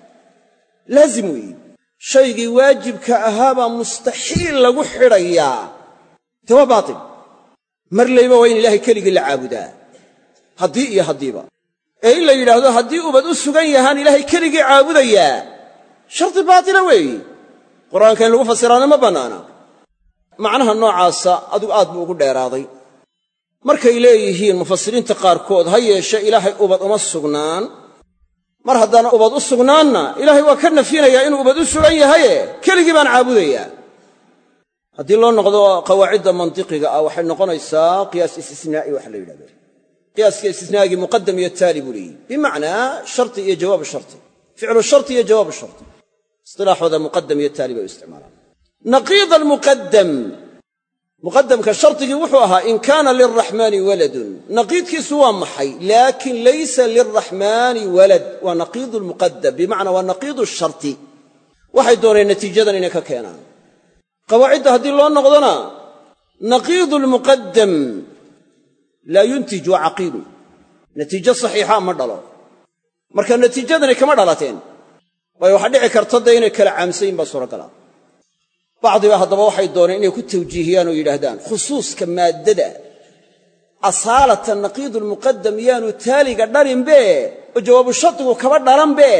laazim weeye shaygii waajibka ahaabaa mustaxiil lagu xidhayaa dee waa baatil mar layba waa in ilaahay keligii la caabudaa haddii iyo haddiiba ee in la yidhaahdo haddii ubad u sugan yahaan ilaahay keligii caabudayaa shardi baatila weeye qur'aanka in lagu fasiraana ma bannaana macnaha noocaasa adigu aad buu ugu dheeraaday markay leeyihiin mufasiriinta qaarkood ha yeeshe ilaahay ubad uma sugnaan mar haddaana ubad u sugnaanna ilaahay waa ka nafyinayaa inuu ubad u sugan yahaye keligii baan caabudayaa haddii loo noqdo qawaacidda mantiqiga ah waxay noqonaysaa qiyaas istisnaa'i waxa la yidhahdo qiyaaska istisnaagii muqaddam iyo taali buu leeyihi bimacnaa sharti iyo jawaabu sharti ficlu sharti iyo jawaabu sharti istilaaxooda muqaddam iyo taali bay u isticmaalaan naqiid almuqaddam muqaddamka shardigii wuxuu ahaa in kaana lilraxmaani waladun naqiidkiisu waa maxay laakin laysa lilraxmaani walad waa naqiidu lmuqaddam bimacnaa waa naqiidu sharti waxay dooneen natiijadan inay ka keenaan qawaacidda haddii loo noqdona naqiidu lmuqaddam laa yuntij waa caqiidu natiijo saxiixa ma dhalo marka natiijadani kama dhalateen waayo waxaa dhici karta dee inay kala caamsayin baa suuragala bacdiba haddaba waxay dooneen inay ku tawjiihiyaan oo yidhaahdaan khusuuska maaddada asaalata naqiidu lmuqaddam yaanu taaliga dhalinbe oo jawaabu shardigu kaba dhalanbe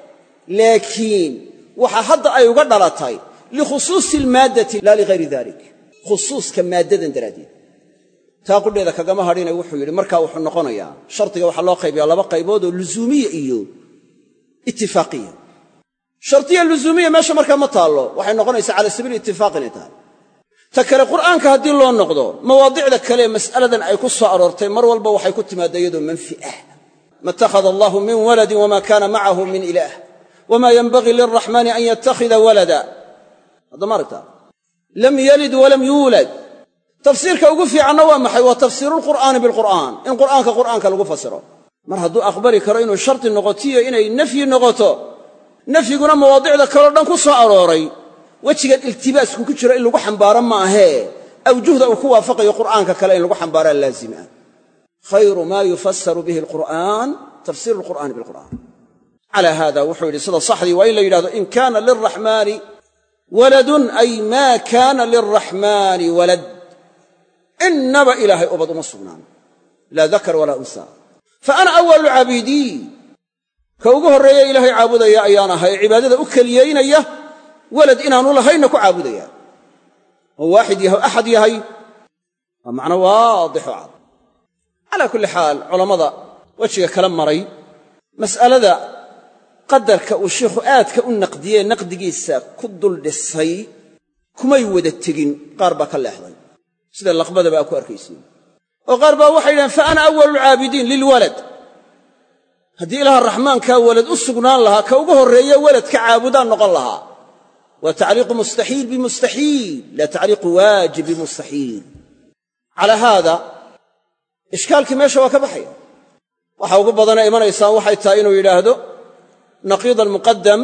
laakiin waxa hadda ay uga dhalatay likhusuusi almaaddati laa ligayri dalik khusuuska maaddadan daraaddeed taa qudheeda kagama hadhina wuxuu yidhi markaa wuxuu noqonayaa shardiga waxaa loo qaybiyaa laba qaybood oo luzuumiya iyo itifaaqiya shardiya luzuumiya meesha markaa ma taallo waxay noqonaysaa cala sabiili itifaaq inay tahay ta kale qur'aanka haddii loo noqdo mawaadicda kale mas'aladan ay ku soo aroortay mar walba waxay ku timaaddaa iyadoo manfi ah ma ittakhada allaahu min waladin wamaa kaana macahu min ilaah wamaa yenbagii lilraxmaani an yattakhida walada haddama aragtaa lam yalid walam yuulad tafsiirka ugu fiicanna waa maxay waa tafsiirulqur'aani bilqur'aan in qur'aanka qur'aanka lagu fasiro mar hadduu aqbali karo inuu shardi noqotiyo inay nafyi noqoto nafyiguna mawaadicda kaleo dhan ku soo arooray wejigan iltibaasku ku jiro in lagu xambaaro ma ahee awjuhda uu ku waafaqayo qur'aanka kale in lagu xambaaraa laazim ah khayru maa yufasaru bihi alqur'aan tafsiiru alqur'aani bilqur'aan calaa haada wuxuu yidhi sida saxdii waa in la yidhahdo in kaana lilraxmaani waladun ay maa kaana lilraxmaani walad innaba ilaahay ubad uma sugnaan laa dakar walaa unsaa fa ana awalu caabidii ka ugu horreeya ilaahay caabudaya ayaan ahay cibaadada u keliyaynaya walad inaanu lahaynna ku caabudaya oo waaxid yahay o axad yahay waa macno waadix oo cad calaa kulli xaal culammada wejiga kala maray mas'alada qadarka uu sheikhu aadka u naqdiyee naqdigiisa ku dul dhisay kumay wada tegin qaar baa ka leexday sida laqbadaba aa ku arkaysiin oo qaar baa waxay yidhahaan fa ana awalulcaabidiin lilwalad haddii ilaaha raxmaankaa walad u sugnaan lahaa ka ugu horreeye waladka caabudaan noqon lahaa waa tacliiqu mustaxiil bimustaxiil laa tacliiqu waajib bimustaxiil calaa haada ishkaalkii meesha waa ka baxaya waxa ugu badana imanaysaa waxay tahay inuu yidhaahdo naqiid almuqaddam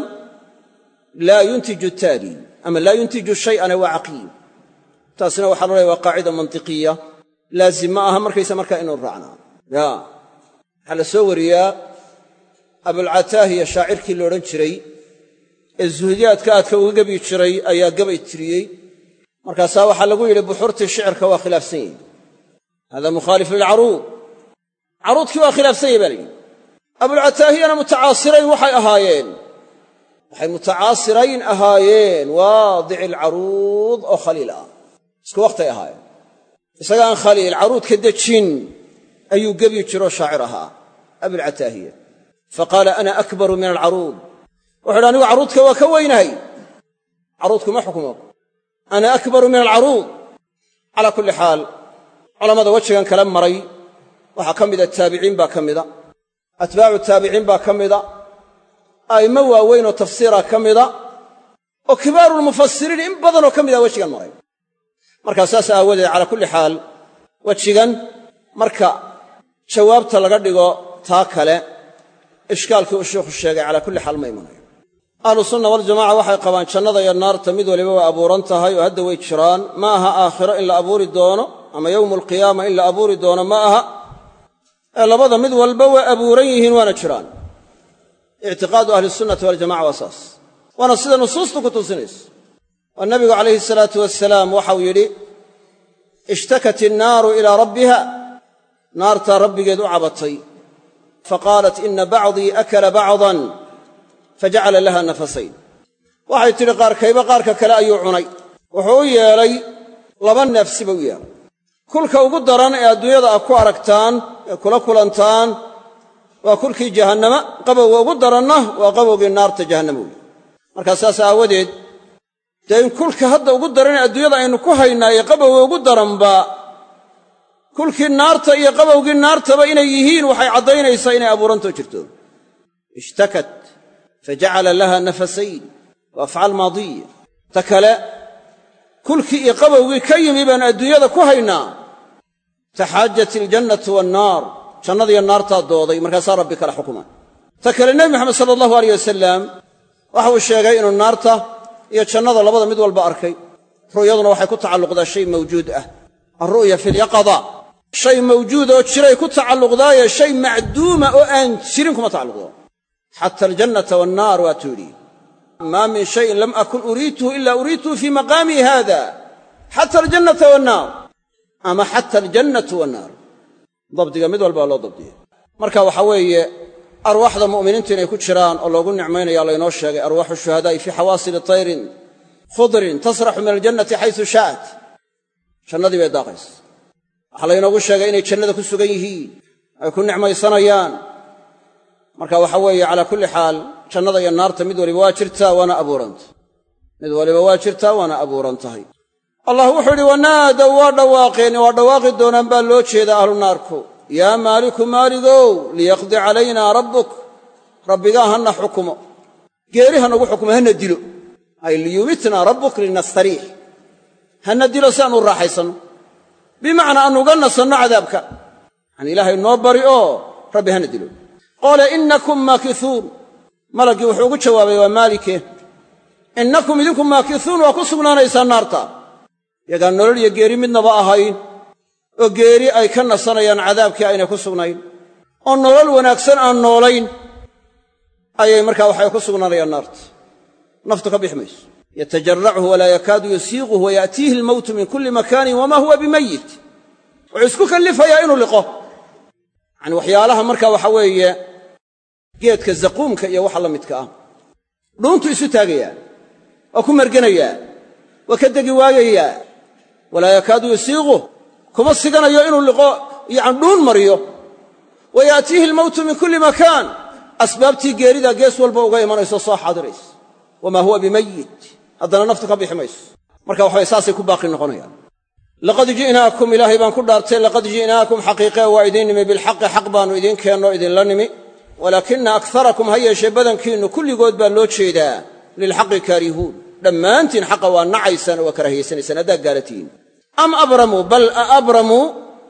laa yuntiju taali ama laa yuntiju shay'ana waa caqiim taasina waxaa lo leeya waa qaacida mantiqiya laazim ma aha markaysa markaa inuu raacnaa ya waxaa la soo wariyaa abulcataahiya shaacirkii la odhan jiray ee zuhdiyaadka aadka uga gebi jiray ayaa gabay tiriyey markaasaa waxaa lagu yidhi buxurtii shicirka waa khilaafsan yahi hada mukhaalif lilcaruud caruudkii waa khilaafsan yahi baa layidhi abulcataahiyana mutacaasirayn waxay ahaayeen waxay mutacaasirayn ahaayeen waadici alcaruud oo khaliil ah isku waqtay ahaayeen isaga aan khaliil caruud ka dejin ayuu gebyi jiroo shaacir ahaa abulcataahiya faqaala ana akbaru min alcaruud wuxu uhi anigu carruudka waa ka weynahay carruudku ma xukumo ana akbaru min alcaruud calaa kulli xaal culammada wejigan kala maray waxaa ka mida taabiciin baa ka mida atbaacu taabiciin baa ka mida a'immo waaweynoo tafsiiraa ka mida oo kibaarulmufasiriin in badanoo ka mida wejigan maray markaa saas aawadeed calaa kulli xaal wejigan marka jawaabta laga dhigo taa kale ishkaalkii uu sheikhu sheegay calaa kulli xaal ma imanayo ahlu sunna waljamaca waxay qabaan jannada iyo naarta mid waliba waa abuuran tahay oo hadda way jiraan ma aha aakhiro in la abuuri doono ama yowmu alqiyaama in la abuuri doono ma aha ee labada mid walba waa abuuran yihiin waana jiraan ictiqaadu ahli sunnati waljamaca waa saas waana sida nusuustu ku tusinayso oo nabigu calayhi salaatu wasalaam waxau yidhi ishtakat innaaru ilaa rabbiha naartaa rabbigeed u cabatay faqaalat ina bacdii akala bacdan fajacala laha nafasayn waxay tidhi qaarkayba qaarka kale ayuu cunay wuxuu u yeelay laba neefsiba u yeelay kulka ugu daran ee adduunyada aad ku aragtaan ee kula kulantaan waa kulkii jahannama qabowga ugu daranna waa qabowgii naarta jahannama wey markaa saas aawadeed dee in kulka hadda ugu daran ee adduunyada aynu ku haynaaye qabowga ugu daranba kulkii naarta iyo qabowgii naartaba inay yihiin waxay caddaynaysaa inay abuurantoo jirto ishtakat fajacala laha nafasayn waa afcaal maadiya ta kale kulkii iyo qabowgii ka yimi baanu adduunyada ku haynaa taxaajat iljannatu waannaar jannadiiyo naartaa dooday markaasaa rabbi kala xukuma ta kale nebi moxamed sala allahu aleyh wasalam waxa uu sheegay inuu naarta iyo jannada labada mid walba arkay ru'yaduna waxay ku tacalluqdaa shay mawjuud ah alru'ya fi lyaqada shay mawjuud oo jiray ku tacalluqdaaye shay macduuma oo aan jirin kuma tacalluqdo xata aljannata waannaar waatuu yidhi maa min shayin lam akun uriituhu ila uriituhu fii maqaamii haada xata aljannata waannaar ama xata aljannatu waannaar dabdiga mid walbaa loo dabdiya marka waxaa weeye arwaaxda mu'miniinta inay ku jiraan oo loogu nicmaynaya laynoo sheegay arwaaxu shuhadaa'i fii xawaasili tayrin khudrin tasraxu min aljannati xaysu sha'at jannadii bay daaqaysa waxaa laynoogu sheegay inay jannada ku sugan yihiin ay ku nicmaysanayaan marka waxaa weeye calaa kulli xaal jannada iyo naarta mid waliba waa jirtaa waana abuuranta mid waliba waa jirtaa waana abuuran tahay allah wuxuu idhi wanaadow waa dhawaaqeen waa dhawaaqi doonaan baa loo jeedaa ahlu naarku yaa maaliku maaligow liyaqdi calaynaa rabbuk rabbigaa hana xukumo geeri hanagu xukumo hana dilo ay liyumitnaa rabbuk linastariix hana dilo si aan u raaxaysanno bimacnaa aan uga nasanno cadaabka yacani ilaahay noo bari oo rabbi hana dilo qaala innakum maakisuun malaggii wuxuu ugu jawaabay waa maalike innakum idinku maakisuun waa ku sugnaanaysaan naarta yagaan nolol iyo geeri midnaba ahayn oo geeri ay ka nasanayaan cadaabkii aynay ku sugnayn oo nolol wanaagsan aan noolayn ayay markaa waxay ku sugnaanayaan naarta naftu ka bixi mayso yatajarachu walaa yakaadu yusiiquhu wayaatiihi almowtu min kulli makaanin wamaa huwa bimayit wuxuu isku kallifayaa inuu liqo yacani waxyaalaha markaa waxaa weeye geedka zaquumka iyo waxa la midka ah dhuuntu isu taagayaa waa ku marganayaa waa ka degi waayayaa walaa yakaadu yusiiquh kuma siganayo inuu liqo yacani dhuun mariyo wayaatiihi almowtu min kulli makaan asbaabtii geerida gees walba uga imanayso soo xaadiraysa wamaa huwa bimayit haddana naftu ka bixi mayso marka waxabay saasay ku baaqi noqonayaan laqad ji'naakum ilaahay baan ku dhaartay laqad ji'naakum xaqiiqee waa idiin nimi bilxaqi xaq baannu idiin keenno idinla nimi walaakina akarakum ha yeeshee badankiinnu kulligood baa loo jeedaa lilxaqi kaarihuun dhammaantiin xaqa waa nacaysaan oo waa karahiyaysanaysaan haddaad gaalatiin am abramuu bal a abramuu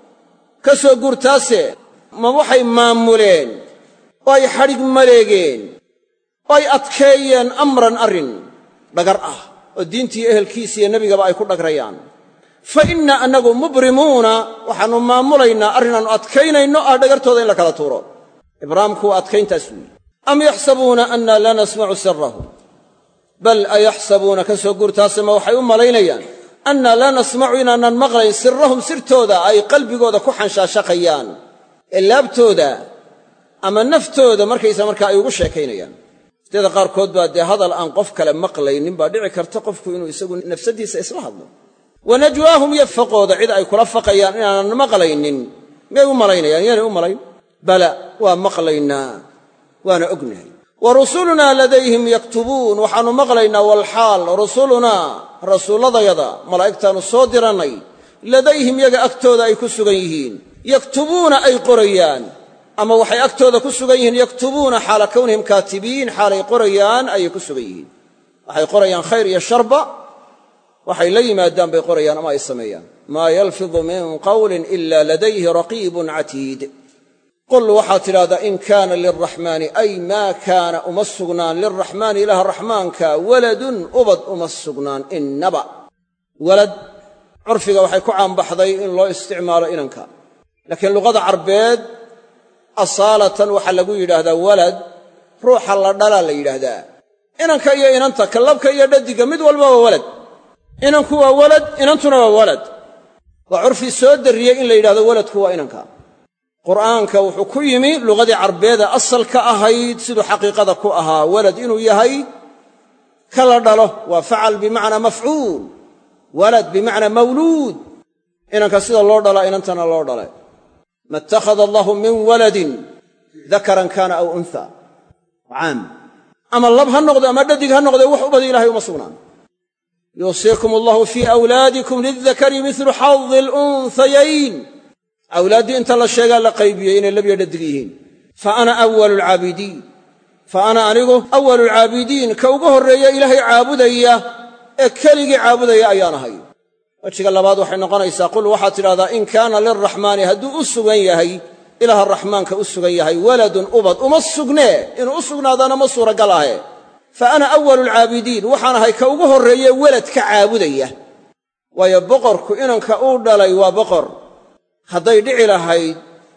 ka soo guurtaase ma waxay maamuleen oo ay xadhig maleegeen oo ay adkeeyeen amran arrin dhagar ah oo diintii ehelkiisa iyo nebigaba ay ku dhagrayaan fa inna annagu mubrimuuna waxaannu maamulaynaa arrinannu adkaynayno ah dhagartooda in la kala tuuro ibraamku waa adkayntaas weyi am yaxsabuuna anna laa nasmacu sirahum bal ayaxsabuuna ka soo guurtaase ma waxay u malaynayaan anna laa nasmacu inaanan maqlayn sirahum sirtooda ay qalbigooda ku xanshaashaqayaan ee laabtooda ama naftooda markaysa markaa ay ugu sheekaynayaan sideeda qaarkood baa dee hadal aan qof kale maqlaynin baa dhici karta qofku inuu isagu nafsadiisa isla hadlo wanajwaahum iyo faqooda cid ay kula faqayaan inaanan maqlaynin miyay u malaynayaan yaanay u malayn bala waa maqlaynaa waana ognahay wa rusulunaa ladayhim yaktubuun waxaannu maqlaynaa walxaal rusulunaa rasuulladayada malaa'igtaannu soo dirannay ladayhim yaga agtooda ay ku sugan yihiin yaktubuuna ay qorayaan ama waxay agtooda ku sugan yihiin yaktubuuna xaala kownihim kaatibiin xaalay qorayaan ayay ku sugan yihiin waxay qorayaan khayr iyo sharba waxay la yimaadaan bay qorayaan ama ay sameeyaan maa yalfidu min qawlin ila ladayhi raqiibun catiid qul waxaad tidhahdaa in kaana lilraxmaani ay maa kaana uma sugnaan lilraxmaani ilaaha raxmaanka waladun ubad uma sugnaan innaba walad curfiga waxay ku caanbaxday in loo isticmaalo inanka laakiin luqada carbeed asaalatan waxaa lagu yidhaahdaa walad ruuxa la dhalaa la yidhaahdaa inanka iyo inanta kallabka iyo dhadiga mid walba waa walad inanku waa walad inantuna waa walad waa curfi soo darriyey in la yidhahdo waladku waa inanka qur'aanka wuxuu ku yimi luqadii carbeeda asalka ahayd siduu xaqiiqada ku ahaa walad inuu yahay ka la dhalo waa facal bimacnaa mafcuul walad bimacnaa mawluud inanka sida loo dhalaa inantana loo dhalay ma ittakhada allahu min waladin dakaran kaana aw untha caam ama lab ha noqdo ama dhadig ha noqdee wax ubada ilahay uma sugnaan yuusiikum allahu fii awlaadikum lildakari midlu xadi alunhayayn awlaaddii inta la sheegaa la qaybiyey inay labya dhadig yihiin fa ana awalu lcaabidiin fa ana anigu awalu lcaabidiin ka ugu horreeya ilaahay caabudaya ee keligii caabudaya ayaan ahay wejiga labaad waxay noqonaysaa qul waxaad tidhahdaa in kaana lilraxmaani hadduu u sugan yahay ilaaha raxmaanka u sugan yahay waladun ubad uma sugnee inuu u sugnaadaana ma suuragal ahe fa ana awalu lcaabidiin waxaan ahay ka ugu horreeye weladka caabudaya waayo boqorku inanka uu dhalay waa boqor hadday dhici lahayd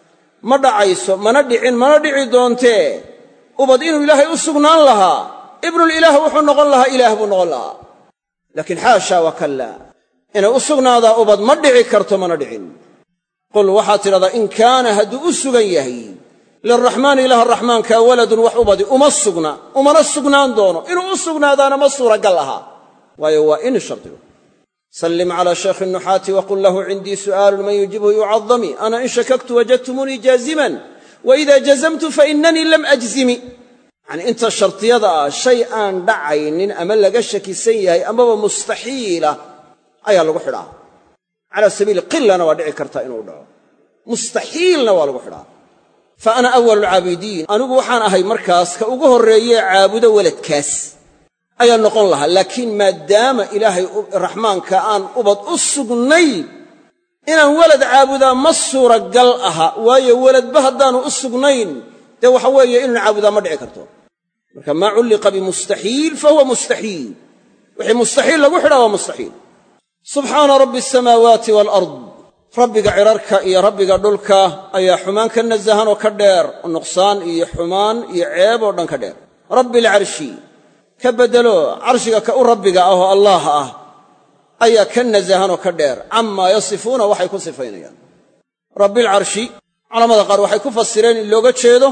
ma dhacayso mana dhicin mana dhici doontee ubad inuu ilaahay u sugnaan lahaa ibnulilaah wuxuu noqon lahaa ilaah buu noqon lahaa laakiin xaashaa wa kallaa inay u sugnaadaa ubad ma dhici karto mana dhicin qul waxaad tidhahdaa in kaana hadduu u sugan yahay lilraxmaani ilaaha raxmaanka waladun wax ubadi uma sugna umana sugnaan doono inuu u sugnaadaana ma suuragal ahaa waayo waa in shardigu sallim calaa shaykhi nuxaati waqul lahu cindii su'aalun man yujibhu yucadami ana in shakaktu wajadtumuunii jaaziman waidaa jazamtu fainanii lam ajzimi yacanii inta shardiyada ah shay aan dhacaynin ama laga shakisan yahay amaba mustaxiila ayaa lagu xidhaa calaa sabiili qilana waa dhici kartaa inuu dhaco mustaxiilna waa lagu xidhaa fa ana awalu lcaabidiin anigu waxaan ahay markaas ka ugu horreeyee caabudo weladkaas ayaa noqon lahaa laakiin maadaama ilaahay raxmaanka aan ubad u sugnayn inaan welad caabudaa ma suuragal aha waayo weladba haddaanu u sugnayn dee waxa weeye inuu caabudaa ma dhici karto marka maa culliqa bimustaxiil fa huwa mustaxiil wixii mustaxiil lagu xidhaa waa mustaxiil subxaana rabbi asamaawaati waalard rabbiga cirarka iyo rabbiga dhulka ayaa xumaan ka nasahan oo ka dheer nuqsaan iyo xumaan iyo ceeb oo dhan ka dheer rabbi alcarshi ka beddelo carshiga ka u rabbiga ah oo allaah ah ayaa ka nasahan oo ka dheer camaa yasifuuna waxay ku sifaynayaan rabbialcarshi culamada qaar waxay ku fasireen in looga jeedo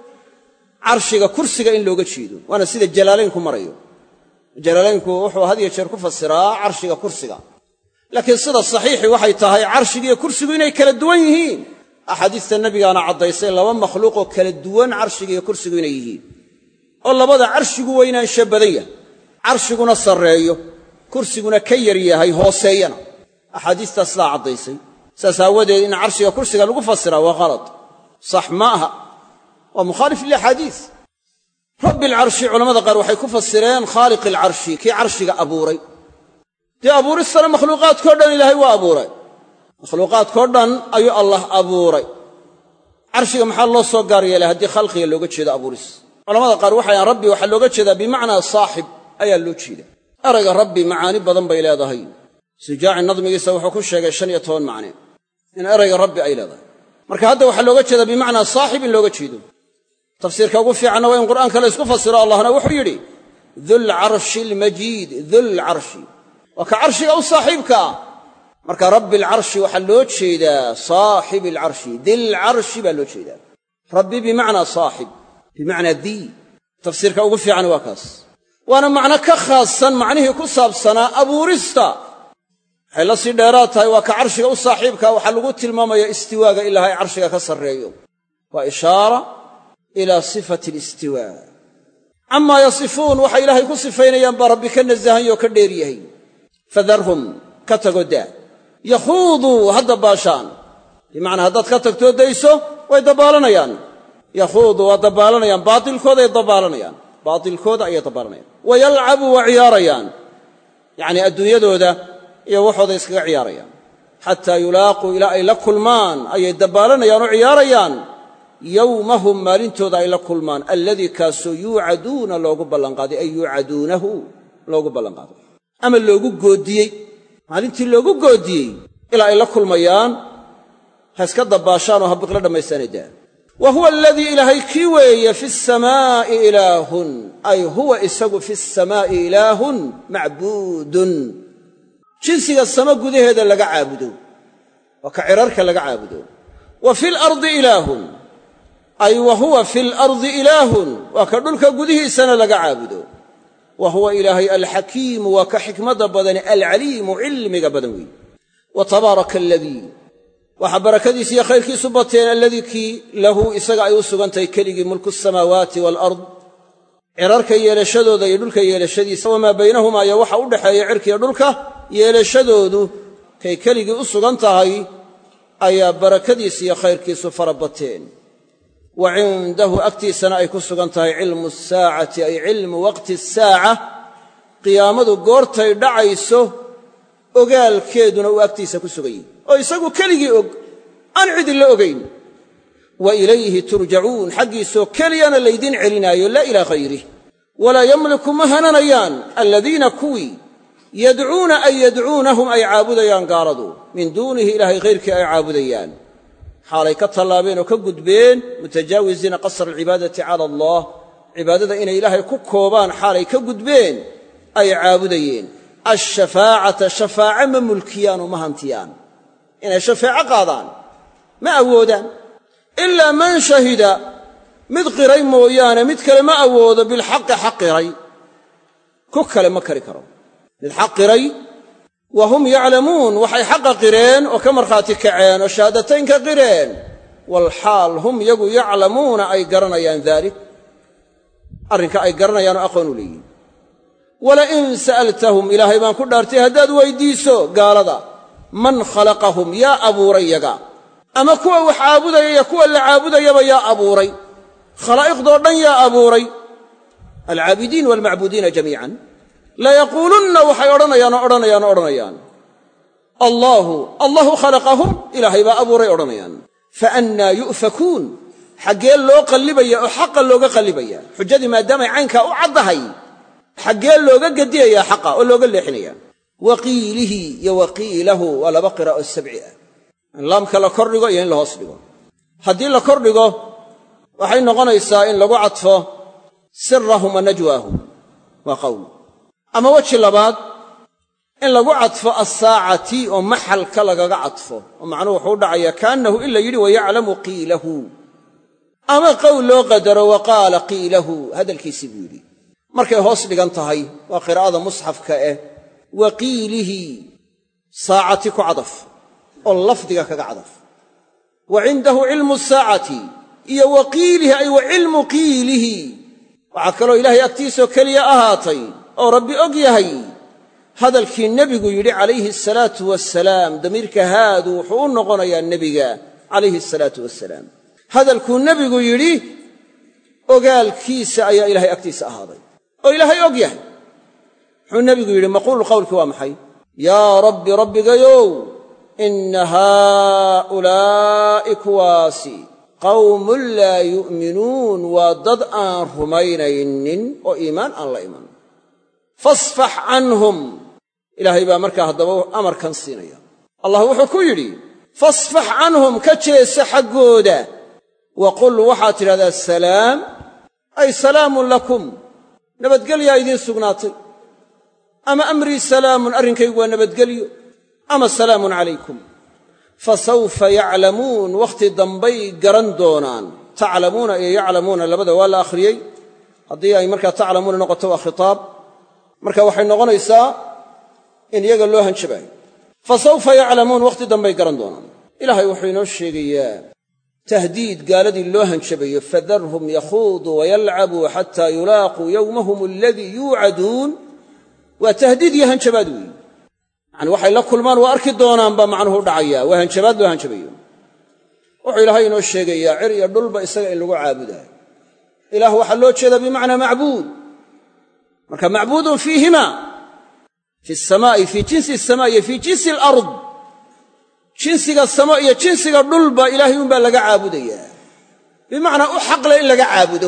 carshiga kursiga in looga jeedo waana sida jalaalaynku marayo jalaalaynku wuxuu had iyo jeer ku fasiraa carshiga kursiga laakiin sida saxiixi waxay tahay carshigiiyo kursigu inay kala duwan yihiin axaadiista nebigaana caddaysay laba makhluuqoo kala duwan carshigiiyo kursigu inay yihiin oo labada carshigu weynaansha badan yahay carshiguna sarreeyo kursiguna ka yar yahay hooseeyana axaadiistaa sidaa caddaysay saas aawadeed in carshiga kursiga lagu fasiraa waa qalad sax ma aha waa mukhaalif lilaxaadiis rabbi alcarshi culamada qaar waxay ku fasireen khaaliqi alcarshi kii carshiga abuuray dee abuuristana makhluuqaadkao dhan ilaahay waa abuuray makhluuqaadkao dhan ayuu allah abuuray carshiga maxaa loo soo gaar yeelay haddii khalqiga looga jeedo abuuris culamada qaar waxayan rabbi waxaa looga jeedaa bimacnaa saaxib ayaa loo jeeda erayga rabbi macaani badan bay leedahay sujaaci nadmigiisa wuxuu ku sheegay shan iyo toban macne in erayga rabbi ay leedahay marka hadda waxaa looga jeedaa bimacnaa saaxib in looga jeedo tafsiirka ugu fiicanna waa in qur'aanka la isku fasiro allahna wuxuu yidhi dulcarshi almajiid dulcarshi waa ka carshiga u saaxiibka ah marka rabbi alcarshi waxaa loo jeedaa saaxibi alcarshi dilcarshi baa loo jeedaa rabbi bimacnaa saaxib bimacnaa dii tafsiirka ugu fiican waa kaas waana macno ka khaasan macnihii ku saabsanaa abuurista waxay la sii dheeraad tahay waa ka carshiga u saaxiibkaa waxaa lagu tilmaamaya istiwaaga ilaahay carshiga ka sarreeyo waa ishaara ilaa sifati alistiwaa camaa yasifuun waxay ilaahay ku sifaynayaan baa rabbi ka nasahanyoo ka dheer yahay fadarhum ka tago daa yakhuuduu ha dabbaashaan bimacnaa haddaad ka tagtoo dayso way dabbaalanayaan yakhuudu waa dabbaalanayaan baatilkoodaay dabbaalanayaan baatilkooda ayay dabbaalanayaan wa yalcabuu waa ciyaarayaan yacnii adduunyadooda iyo waxooda iskaga ciyaarayaan xataa yulaaquu ilaa ay la kulmaan ayay dabbaalanayaan oo ciyaarayaan yowmahum maalintooda ay la kulmaan alladii kaasoo yuucaduuna loogu ballanqaaday ay yuucaduunahu loogu ballanqaaday ama loogu goodiyey maalintii loogu goodiyey ilaa ay la kulmayaan ha iska dabbaashaan oo ha biqlo dhammaystaanay daa wa huwa aladii ilaahay kii weeye fi samaa'i ilaahun ay huwa isagu fi samaa'i ilaahun macbuudun jinsiga sama gudaheeda laga caabudo waa ka cirarka laga caabudo wa fi lardi ilaahun ay wa huwa fi lardi ilaahun waa ka dhulka gudihiisana laga caabudo wa huwa ilaahay alxakiimu waa ka xikmadda badani alcaliimu cilmiga badan weeye wa tabaaraka aladii waxaa barakadiisa iyo khayrkiisu bateen alladii kii lahu isaga ay u sugantahay keligii mulku asamaawaati waalard cirarka yeelashadooda iyo dhulka yeelashadiisa wamaa baynahumaa iyo waxa u dhexeeya cirkiiyo dhulka yeelashadoodu kay keligii u sugan tahay ayaa barakadiisa iyo khayrkiisu fara bateen wa cindahu agtiisana ay ku sugan tahay cilmu asaacati ay cilmu waqti asaaca qiyaamadu goortay dhacayso ogaalkeeduna uu agtiisa ku sugan yahay oo isagu keligii og aan cidin la ogayn wa ilayhi turjacuun xaggiisoo keliyana laydin celinaayo laa ilaa hayrih walaa yamliku ma hananayaan aladiina kuwii yadcuuna ay yadcuunahum ay caabudayaan gaaladu min duunihi ilaahay hayrkii ay caabudayaan xaalay ka tallaabeen oo ka gudbeen mutajaawiziina qasra alcibaadati cala allah cibaadada inay ilaahay ku koobaan xaalay ka gudbeen ay caabudayeen ashafaacata shafaace ma mulkiyaan oo ma hantiyaan inay shafeeco qaadaan ma awoodaan ilaa man shahida mid qiray mooyaane mid kale ma awoodo bilxaqi xaq qiray ku kale ma kari karo mid xaq qiray wa hum yaclamuun waxay xaqa qireen oo ka markhaati kaceen oo shahaadataynka qireen walxaal hum yagu yaclamuuna ay garanayaan daalik arrinka ay garanayaan oo aqoon u leeyihin walain sa'altahum ilaahay baan ku dhaartay haddaad weyddiiso gaalada man khalaqahum yaa abuuray yaga ama kuwa wax caabudaya iyo kuwa la caabudayaba yaa abuuray khalaa'iqdoo dhan yaa abuuray alcaabidiin waalmacbuudiina jamiican layaquulunna waxay odhanayaan oo odhanayaan oo odhanayaan allaahu allahu khalaqahum ilaahay baa abuuray odhanayaan fa annaa yu'fakuun xaggee loo qallibaya oo xaqa looga qallibaya xujadii maadaamay caynkaa u caddahay xaggee looga gediyayaa xaqa oo looga leexinayaa waqiilihi iyo waqiilahu waa laba qiraa'o sabci ah in laamka la kordhigo iyo in la hoos dhigo haddii la kordhigo waxay noqonaysaa in lagu cadfo sirahum wa najwaahum waa qowl ama weji labaad in lagu cadfo assaacati oo maxalka lagaga cadfo oo macnuhu wuxuu u dhacayaa kaannahu in la yidhi wayaclamu qiilahu ama qowl loo qadaro wa qaala qiilahu hadalkiisii buu yidhi markay hoos dhigan tahay waa qiraa'ada musxafka eh wa qiilihi saacati ku cadaf oo lafdiga kaga cadaf wa cindahu cilmu saacati iyo wa qiilihi ay wa cilmu qiilihi waxaa kaloo ilaahay agtiisoo keliya ahaatay oo rabbi og yahay hadalkii nebigu yidhi calayhi asalaatu wassalaam damiirka haadu wuxuu u noqonayaa nebiga calayhi asalaatu wassalaam hadalkuu nebigu yidhi ogaalkiisa ayaa ilaahay agtiisa ahaaday oo ilaahay og yahay muxuu nebigu yidhi maquulu qawlkii waa maxay yaa rabbi rabbigayow inna haaulaa'i kuwaasi qawmun laa yu'minuun waa dad aan rumaynaynin oo iimaan aan la iman fasfax canhum ilaahay baa markaa haddaba amarkan siinaya allah wuxuu ku yidhi fasfax canhum ka jeesa xaggooda wa qul waxaad tidhahdaa salaam ay salaamun lakum nabadgelyaa idiin sugnaatay ama amrii salaamun arrinkaygu waa nabadgelyo ama salaamun calaykum fasawfa yaclamuun wakhti dambay garan doonaan taclamuuna iyo yaclamuuna labada waa la akhriyey haddii ay markaa taclamuuna noqoto waa khitaab marka waxay noqonaysaa in iyaga loo hanjabaayo fasawfa yaclamuun wakhti dambay garan doonaan ilaahay wuxuu inoo sheegayaa tahdiid gaaladii loo hanjabayo fadarhum yakhuuduu wayalcabuu xataa yulaaquu yowmahum aladii yuucaduun waa tahdiid iyo hanjabaad weeye yacani waxay la kulmaan waa arki doonaan baa macnuhu u dhacayaa waa hanjabaad loo hanjabayo wuxuu ilaahay inoo sheegayaa cir iyo dhulba isaga in lagu caabudaayo ilaah waxaa loo jeedaa bimacnaa macbuud marka macbuudun fiihima fi samaa'i fii jinsi asamaa iyo fii jinsi alard jinsiga samo iyo jinsiga dhulba ilaahay unbaa laga caabudayaa bimacnaa u xaqle in laga caabudo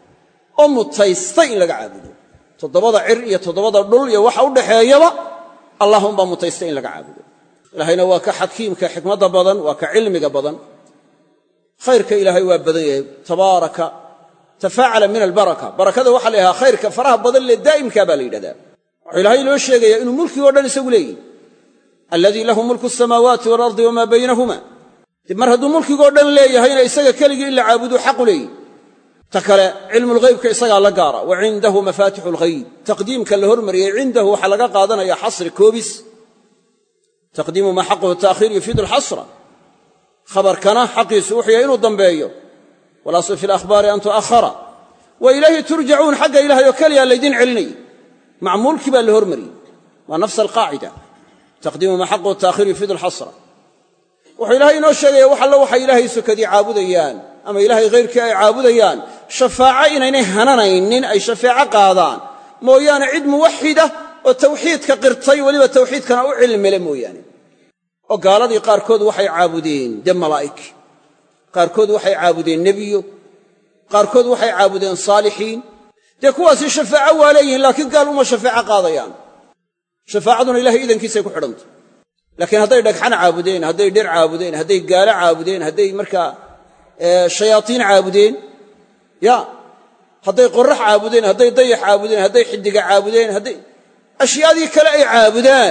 oo mutaystay in laga caabudo toddobada cir iyo toddobada dhul iyo waxa u dhaxeeyaba allahumma mutaystay in laga caabudo ilaahayna waa ka xakiimka xikmadda badan waa ka cilmiga badan khayrka ilaahay waa badan yahay tabaaraka tafaacala min albaraka barakada waxa la yidhaha khayrka faraha badan lee daa'imkaa baa la yidhahdaa wuxuu ilaahay inoo sheegayaa inuu mulkigoo dhan isagu leeyihi alladii lahu mulku asamaawaati waalardi wamaa baynahuma dib mar hadduu mulkigoo dhan leeyahayna isaga keligii in la caabudu xaqu leeyihi ta kale cilmulghaybka isagaa la gaara wa cindahu mafaatixu lghayb taqdiimka la hormariyey cindahu waxaa laga qaadanaya xasri koobis taqdiimu maa xaquhu ta'khiir yufiidu alxasra khabarkana xaqiisu wuxuu yahay inuu dambeeyo walaslu fi alakhbaari an tu'ahara wa ilayhi turjacuun xagga ilahay oo keliyaa laydin celinayay macmuulkii baa la hormariyey waa nafs alqaacida taqdiimu maa xaquhu ta'khiir yufiidu alxasra wuxuu ilaahay inoo sheegaya wax allo waxay ilaahay sokadii caabudayaan ama ilaahay hayrkii ay caabudayaan shafaaco inaynay hananaynin ay shafeeco qaadaan mooyaane cid muwaxida oo tawxiidka qirtay weliba tawxiidkana u cilmile mooyaane oo gaaladii qaarkood waxay caabudeen dee malaa'ig qaarkood waxay caabudeen nebiyo qaarkood waxay caabudeen saalixiin dee kuwaasi shafaaco waa leeyihiin laakiin gaal uma shafeeco qaadayaan shafaacaduna ilahay idankiisay ku xidhantay laakiin hadday dhagxan caabudeen hadday dhir caabudeen hadday gaalo caabudeen hadday markaa shayaatiin caabudeen ya hadday qorrax caabudeen hadday dayax caabudeen hadday xiddiga caabudeen hadday ashyaadii kale ay caabudaan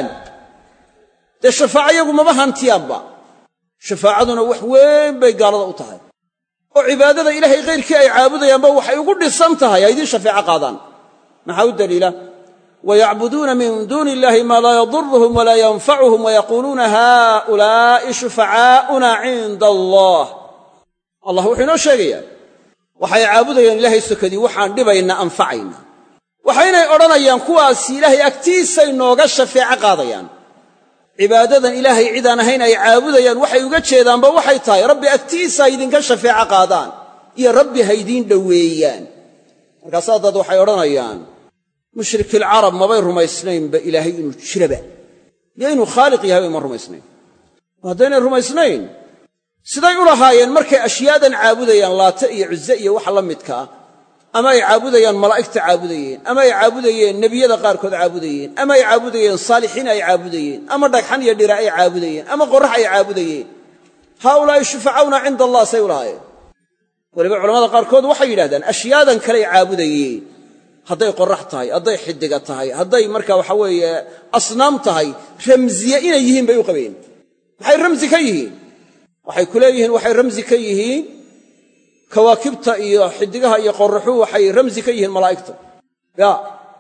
dee shafaaco yagu maba hantiyaanba shafaacaduna wax weyn bay gaalada u tahay oo cibaadada ilaahay kayrkii ay caabudayaanba waxay ugu dhisan tahay ha idiin shafeeco qaadaan maxaa u daliila wayacbuduuna min duuni illahi maa laa yaduruhum walaa yanfacuhum wayaquuluuna haaulaa'i shufacaa'una cinda allah allah wuxuu inoo sheegayaa waxay caabudayaan ilaahay sokadii waxaan dhibayna anfacayna waxaynay odhanayaan kuwaasi ilaahay agtiisay nooga shafeeco qaadayaan cibaadadan ilaahay cidaan ahayn ay caabudayaan waxay uga jeedaanba waxay tahay rabbi agtiisa ha idinka shafeeco qaadaan iyo rabbi ha ydiin dhoweeyaan markaasaa dad waxay odhanayaan mushrikilcarab mabay rumaysnaynba ilaahay inuu jiraba iyo inuu khaaliq yahay ma rumaysnayn haddaynay rumaysnayn siday u lahaayeen markay ashyaadan caabudayaan laate iyo cuze iyo waxa la midkaa ama ay caabudayaan malaa'igta caabudayeen ama ay caabudayeen nebiyada qaarkood caabudayeen ama ay caabudayeen saalixiin ay caabudayeen ama dhagxan iyo dhira ay caabudayeen ama qorrax ay caabudayeen haaulaa'i shufacauna cinda allah say u lahaayeen weliba culamada qaarkood waxay yidhahdaan ashyaadan kaley caabudayeen hadday qorrax tahay hadday xiddiga tahay hadday marka waxa weeye asnaam tahay ramsiye inay yihiin bay u qabeen maxay ramsi ka yihiin waxay ku leeyihiin waxay ramsi ka yihiin kawaakibta iyo xiddigaha iyo qorraxuhu waxay ramsi ka yihiin malaa'igta ya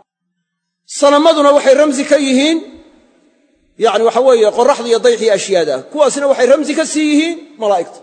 sanamaduna waxay ramsi ka yihiin yacni waxa weeye qorraxda iyo dayxiyo ashyaada kuwaasna waxay ramsi ka sii yihiin malaa'igta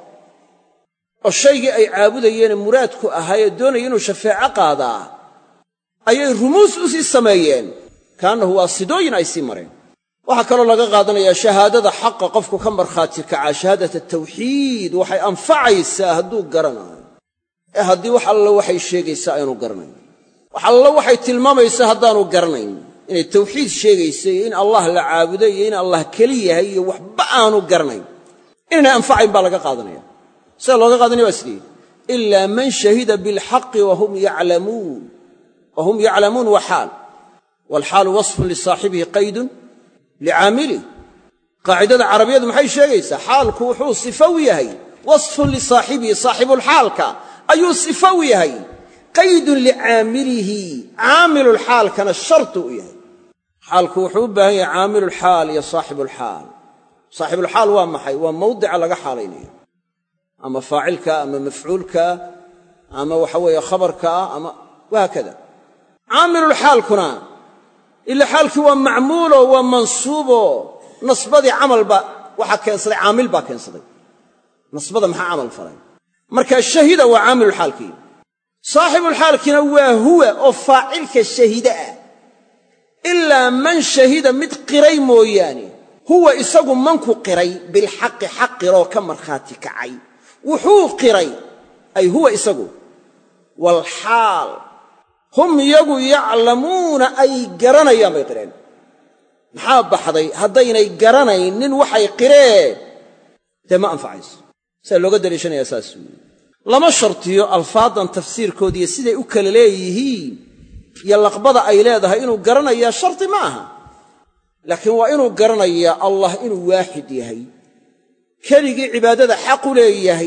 oo shaygii ay caabudayeene muraadku ahaayee doonaya inuu shafeeco qaadaa ayay rumuus u sii sameeyeen kaannahu waa sidooyin ay sii mareen waxaa kaloo laga qaadanayaa shahaadada xaqa qofku ka markhaati kacaa shahaadat atawxiid waxay anfacaysaa hadduu garanayo ee haddii wax alla waxay sheegaysaa aynu garanayn wax alla waxay tilmaamaysaa haddaanu garanayn inay tawxiid sheegaysa iyo in allah la caabudo iyo in allah keli yahay iyo waxba aanu garanayn inaynay anfacayn baa laga qaadanaya sida looga qaadanaya waa sidee ilaa man shahida bilxaqi wahum yaclamuun wahum yaclamuun wa xaal waalxaalu wasfun lisaaxibihi qaydun licaamilih qaacidada carabiyadu maxay sheegaysaa xaalku wuxuu sifo u yahay wasfun lisaaxibihi saaxibulxaalka ayuu sifo u yahay qaydun licaamilihi caamilulxaalkana shartu u yahay xaalku wuxuu u baahan yahay caamilulxaal iyo saaxibulxaal saaxibulxaal waa maxay waa mawdica laga xaalaynayo ama faacilka ama mafcuulka ama waxa weeye khabarkaa ama wahaakada caamilulxaalkuna ila xaalkii waa macmuulo waa mansuubo nasbadii camalba waxaa keensaday caamil baa keensaday nasbada maxaa camal falay marka shahida waa caamilulxaalkii saaxibulxaalkiina waa huwa oo faacilka shahida ah ilaa man shahida mid qiray mooyaane huwa isagu manku qiray bilxaqi xaq qiroo ka markhaati kacay wuxuu qiray ay huwa isagu walxaal hum iyagu yaclamuuna ay garanayaan bay qireen maxaa baxday haddaynay garanaynin waxay qireen dee ma anfacayso sidaa looga daliishanayaa saas weeye lama shartiyo alfaadan tafsiirkoodiiyo siday u kala leeyihiin iyo laqbada ay leedahay inuu garanayaa sharti ma aha laakiin waa inuu garanayaa allah inuu waaxid yahay keligii cibaadada xaq u leeyahay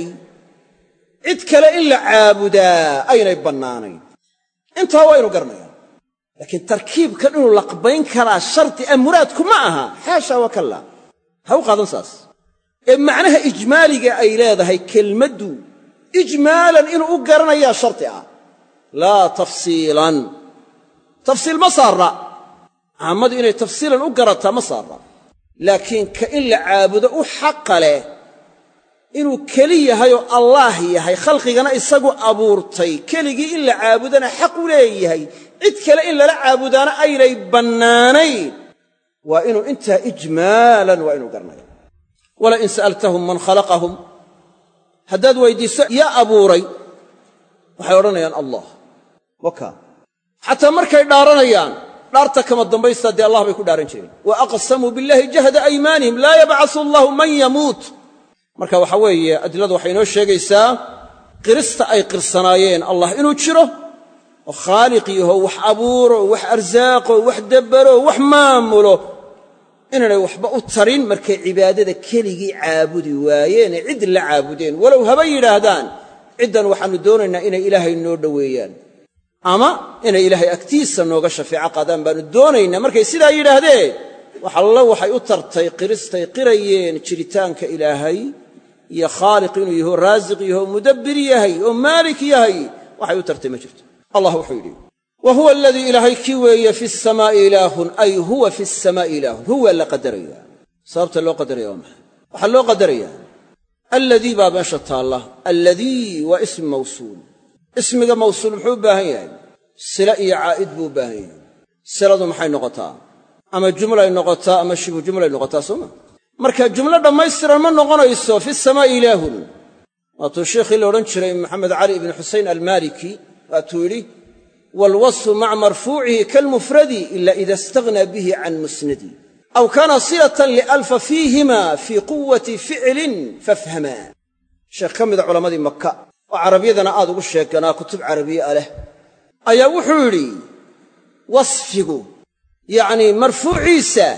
cid kale in la caabudaa aynay bannaanayn intaa waa inuu garanayaa laakiin tarkiibkan inuu laqbayn karaa sharti ah muraadku ma aha xaasha wa kallaa ha u qaadan saas ee macnaha ijmaaliga ay leedahay kelmaddu ijmaalan inuu u garanayaa sharti ah laa tafsiilan tafsiil ma saarra caamadu inay tafsiilan u garataa ma saarra laakiin ka in la caabudo u xaqa leh inuu keli yahay oo allaah yahay khalqigana isagu abuurtay keligii in la caabudana xaq u leeyahay cid kale in lala caabudaana aynay bannaanayn waa inuu intaa ijmaalan waa inuu garanaya wala in sa'altahum man khalaqahum haddaad weyddiiso yaa abuuray waxay odhanayaan allah wakaa xataa markay dhaaranayaan dhaarta kama dambaysta dee allah bay ku dhaaran jireen wa aqsamuu billaahi jahda aymaanihim laa yabcasu allahu man yamuut marka waxaa weeye adiladu waxay inoo sheegaysaa qirista ay qirsanaayeen allah inuu jiro oo khaaliq yaho wax abuuro wax arsaaqo wax dabbaro wax maamulo inaanay waxba u tarin markay cibaadada keligii caabudi waayeenee cid la caabudeen walow haba yidhaahdaan ciddan waxaannu doonaynaa inay ilaahay noo dhoweeyaan ama inay ilaahay agtiisa nooga shafeeco qaadaan baannu doonaynaa markay sidaa yidhaahdeen wax alla waxay u tartay qiristay qirayeen jiritaanka ilaahay iyo khaaliq inuu yaho raasiq yaho mudabbir yahay oo maalik yahay waxay u tartay ma jirto allah wuxuu yidhi wa huwa aladii ilaahay kii weeye fi samaa'i ilaahun ay huwa fi samaa'i ilaahun huwa la qadaraya sababta loo qadaraya waa maxay waxaa loo qadarayaa alladii baa meesha taalla alladii waa ism mawsuul ismiga mawsuul muxuu u baahan yahay sila iyo caa'id buu u baahan yahay siladu maxay noqotaa ama jumlay noqotaa ama shibu jumlay noqotaa sooma marka jumlo dhammaystiran ma noqonayso fi samaa'i ilaahun waatuu sheikhii la odhan jiray maxamed cali ibni xusayn almaaliki waatuu yidhi waalwasfu maca marfuucihi kalmufradi ila ida istagnaa bihi can musnadi aw kaana silatan lialfa fiihima fii quwati ficlin fafhamaa sheekh ka mida culammadii maka oo carabiyadana aad ugu sheeganaa kutub carabiye ah leh ayaa wuxuu yidhi wasfigu yacnii marfuuciisa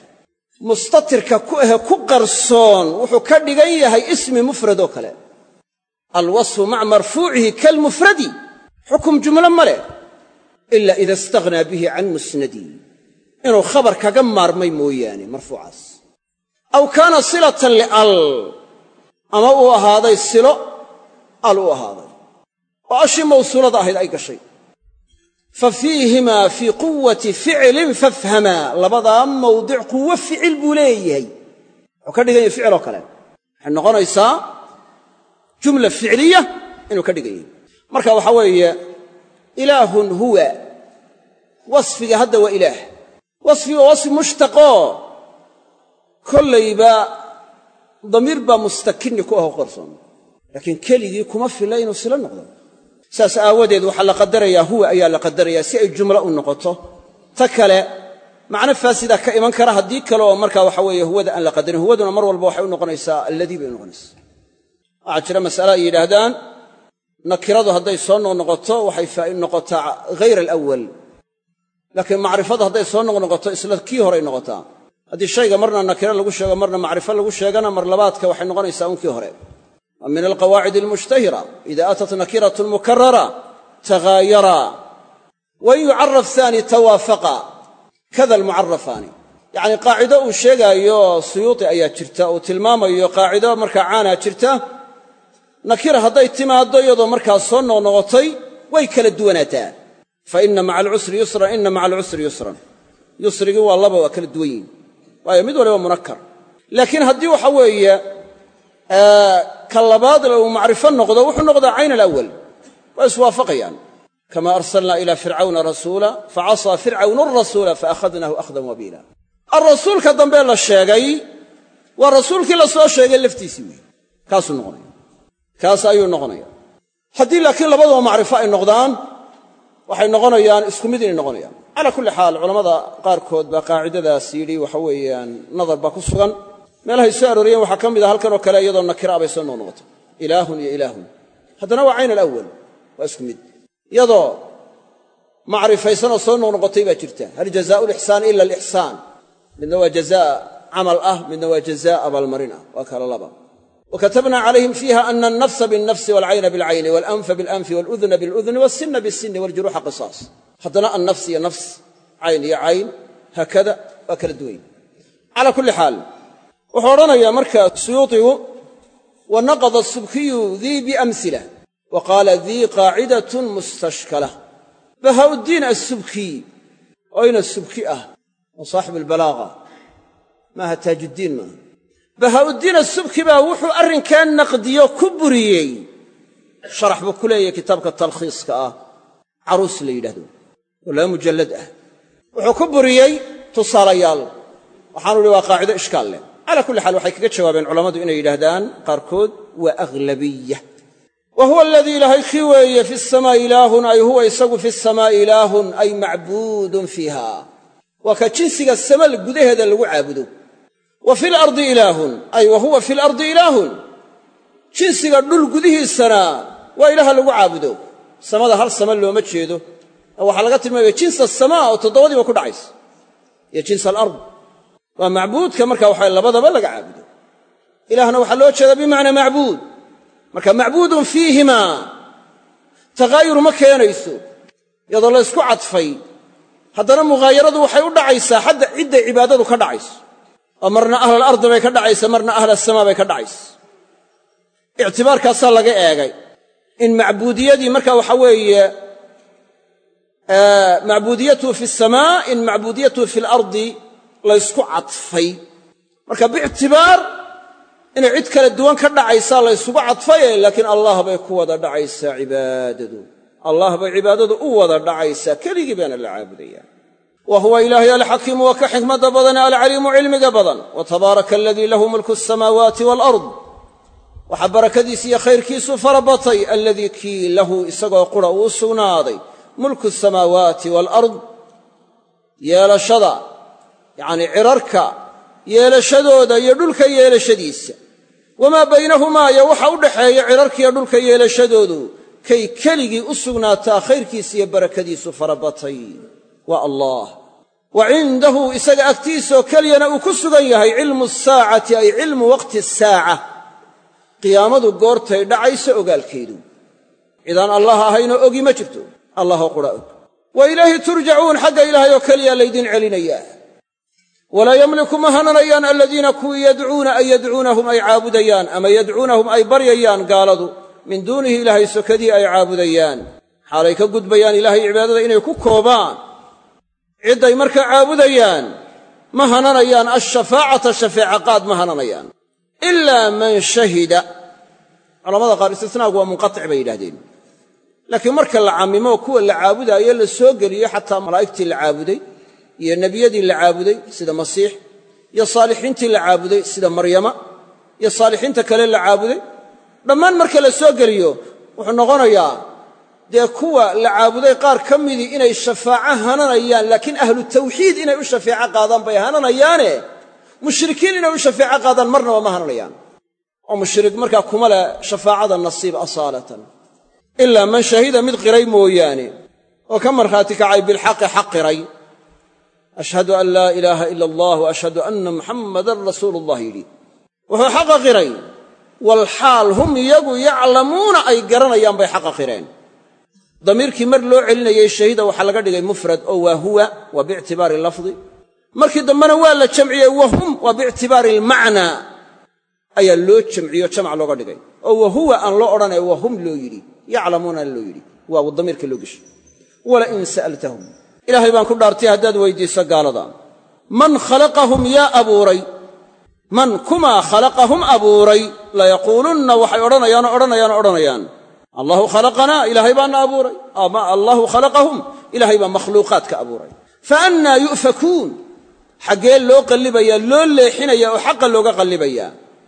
mustatirka ku ahe ku qarsoon wuxuu ka dhigan yahay ismi mufrad oo kale alwasfu maca marfuucihi kalmufradi xukum jumlo ma leh ila ida istagnaa bihi can musnadi inuu khabar kaga maarmay mooyaane marfuucaas aw kaana silatan lial ama uu ahaaday silo al uu ahaaday oo ashii mawsuulada ahayd ay gashay fa fiihimaa fii quwati ficlin fafhamaa labadaa mawdic quwo ficil buu leeyahay wuxuu ka dhigan yahay ficiloo kale waxay noqonaysaa jumla ficliya inuu ka dhigan yahay marka waxaa weeye ilaahun huwa wasfiga hadda waa ilaah wasfiga waa wasfi mushtaqoo kollayba damiir baa mustakinni ku aho qarsoon laakiin keligii kuma filla inuu silo noqdo saas aawadeed waxaa la qadarayaa huwa ayaa la qadarayaa si ay jumlo u noqoto ta kale macno faasidaa ka iman kara haddii kale oo markaa waxa weeye huwada aan la qadarin huwaduna mar walba waxay u noqonaysaa alladii bay u noqonaysaa waxaa jira mas'ale ay yidhaahdaan nakiradu hadday soo noqnoqoto waxay faaid noqotaa hayr alawal laakiin macrifadu hadday soo noqnoqoto isla kii horay noqotaa haddii shayga marna nakiro lagu sheego marna macrifo lagu sheegana mar labaadka waxay noqonaysaa unkii hore wa min alqawaacid almushtahira ida atat nakiratun mukarara taghaayara wain yucaraf haani tawaafaqa kada almucarafaani yacnii qaacido uu sheegaayo suyuuti ayaa jirta uu tilmaamayo qaacido markaa caanaa jirta nakira hadday timaaddo iyadoo markaa soo noqnoqotay way kala duwanaataa fa inna maca alcusri yusran inna maca alcusri yusran yusrigii waa laba waa kala duwan yihin waayo mid waliba munakkar laakiin haddii waxa weeye ka labaadle uu macrifo noqdo wuxuu noqdaa cayn alawal waa iswaafaqayaan kama arsalnaa ilaa fircawna rasuula facasaa fircawnu arasuula faakhadnaahu akhdan wabiila alrasuulka dambee la sheegay waa rasuulkii la soo sheegay laftiisii weeye kaasuu noqonaya kaas ayuu noqonaya haddii laakiin labaduba macrifo ay noqdaan waxay noqonayaan isku mid inay noqonayaan calaa kulli xaal culammada qaarkood baa qaacidadaas yidhi waxa weeyaan nadar baa ku sugan meelahay soo arooriyeen waxaa ka mid a halkanoo kale iyadoo nakira abay soo noqnoqoto ilaahun iyo ilaahun haddana waa cayn alawal waa isku mid iyadoo macrifaysanoo soo noqnoqotay baa jirta hal jazaau lixsaani ila alixsaan midna waa jazaa camal ah midna waa jazaa abaalmarin ah waa kala laba وكتبنا عليهم فيها أن النفس بالنفس والعين بالعين والأنف بالأنف والأذن بالأذن والسن بالسن والجروح قصاص حدنا النفس يا نفس عين يا عين هكذا وكل الدوين على كل حال وحورنا يا مركز السيوطي ونقض السبكي ذي بأمثلة وقال ذي قاعدة مستشكلة بهاء الدين السبكي أين السبكية وصاحب البلاغة ما تاج الدين ما bahaudiin asubki baa wuxuu arrinkan naqdiyo ku buriyey sharax buu ku leeyahay kitaabka talkhiiska ah caruus la yidhaahdo oo laba mujallad ah wuxuu ku buriyey tusaalayaal waxaanu idhi waa qaacido ishkaal leh calaa kulli xaal waxay kaga jawaabeen culammadu inay yidhaahdaan qaarkood waa aghlabiya wa huwa aladii ilaahay kii weeye fi samaa'i ilaahun ay huwa isagu fi samaa'i ilaahun ay macbuudun fiiha waa ka jinsiga samal gudaheeda lagu caabudo wa fi lardi ilaahun ay wa huwa fi lardi ilaahun jinsiga dhul gudihiisana waa ilaaha lagu caabudo samada hal sama looma jeedo oo waxaa laga tilmaamaya jinsa samaa oo toddobadiiba ku dhacaysa iyo jinsa alard waa macbuudka marka waxa labadaba laga caabudo ilaahna waxaa loo jeedaa bimacnaa macbuud marka macbuudun fiihimaa taghaayur ma keenayso iyadoo la isku cadfay haddana mughaayaradu waxay u dhacaysaa hadda cidday cibaadadu ka dhacayso oo marna ahla alardi bay ka dhacaysa marna ahla asamaa bay ka dhacaysa ictibaarkaasaa laga eegay in macbuudiyadii marka waxa weeye macbuudiyatuhu fi asamaa in macbuudiyatuhu fi alardi la ysku cadfay marka biictibaar inay cid kala duwan ka dhacaysaa la ysugu cadfaye laakiin allah bay ku wada dhacaysaa cibaadadu allah bay cibaadadu u wada dhacaysaa keligii baana la caabudayaa wa huwa ilaahay alxakiimu waa ka xikmadda badan alcaliimu cilmiga badan wa tabaaraka aladii lahu mulku asamaawaati waalard waxaa barakadiis iyo khayrkiisu fara batay alladii kii lahu isagoo qura uu sugnaaday mulku asamaawaati waalard yeelashada yacnii cirarka yeelashadooda iyo dhulka yeelashadiisa wamaa baynahumaa iyo waxa u dhaxeeya cirarkiiyo dhulka yeelashadoodu kay keligii u sugnaataa khayrkiisa iyo barakadiisu fara batay waa allah wa cindahu isaga agtiisaoo keliyana uu ku sugan yahay cilmu asaacati ay cilmu waqti asaaca qiyaamadu goortay dhacayso ogaalkeedu cidaan allah ahaynoo ogi ma jirto allahoo qura og wa ilayhi turjacuun xagga ilaahay oo keliya laydin celinayaa walaa yamliku ma hananayaan aladiina kuwii yadcuuna ay yadcuunahum ay caabudayaan ama yadcuunahum ay baryayaan gaaladu min duunihi ilaahay sokadii ay caabudayaan xaalay ka gudbayaan ilaahay cibaadada inay ku koobaan cidday markaa caabudayaan ma hananayaan alshafaacata shafeeca qaad ma hananayaan ilaa man shahida culamada qaar istisnaagu waa munqatic bay yidhahdeen laakiin marka la cammimo kuwa la caabudaayo la soo geliyo xataa malaa'igtii la caabuday iyo nebiyadii la caabuday sida masiix iyo saalixiintii la caabuday sida maryama iyo saalixiinta kale la caabuday dhammaan marka la soo geliyo wuxuu noqonayaa dee kuwa la caabuday qaar ka midii inay shafaaco hananayaan laakiin ahlu tawxiid inay u shafeeco qaadaan bay hananayaane mushrikiin inay u shafeeco qaadaan marnaba ma hananayaan oo mushrik markaa kuma leh shafaacada nasiib asaalatan ilaa man shahida mid qiray mooyaane oo ka markhaati kacay bilxaqi xaq qiray ashhadu an laa ilaaha ila allah wa ashhadu anna muxammadan rasuulu ullah yidhi wuxuu xaqa qiray walxaal hum iyagu yaclamuuna ay garanayaan bay xaqa qireen damiirkii mar loo celinayey shahida waxaa laga dhigay mufrad oo waa huwa waa biictibaari lafdi markii dambena waa la jamciyey wahum waa biictibaari almacnaa ayaa loo jamciyo jamac looga dhigay oo wahuwa aan loo odhanay wahum loo yidhi yaclamuunana loo yidhi waa damiirka loo geshay walain sa'altahum ilaahay baan ku dhaartay haddaad weydiiso gaalada man khalaqahum yaa abuuray man kumaa khalaqahum abuuray layaquulunna waxay odhanayaanoo odhanayaanoo odhanayaan allahu khalaqanaa ilaahay baana abuuray ama allahu khalaqahum ilaahay baa makhluuqaadka abuuray fa annaa yu'fakuun xaggee loo qallibayaa loo leexinayaa oo xaqa looga qallibayaa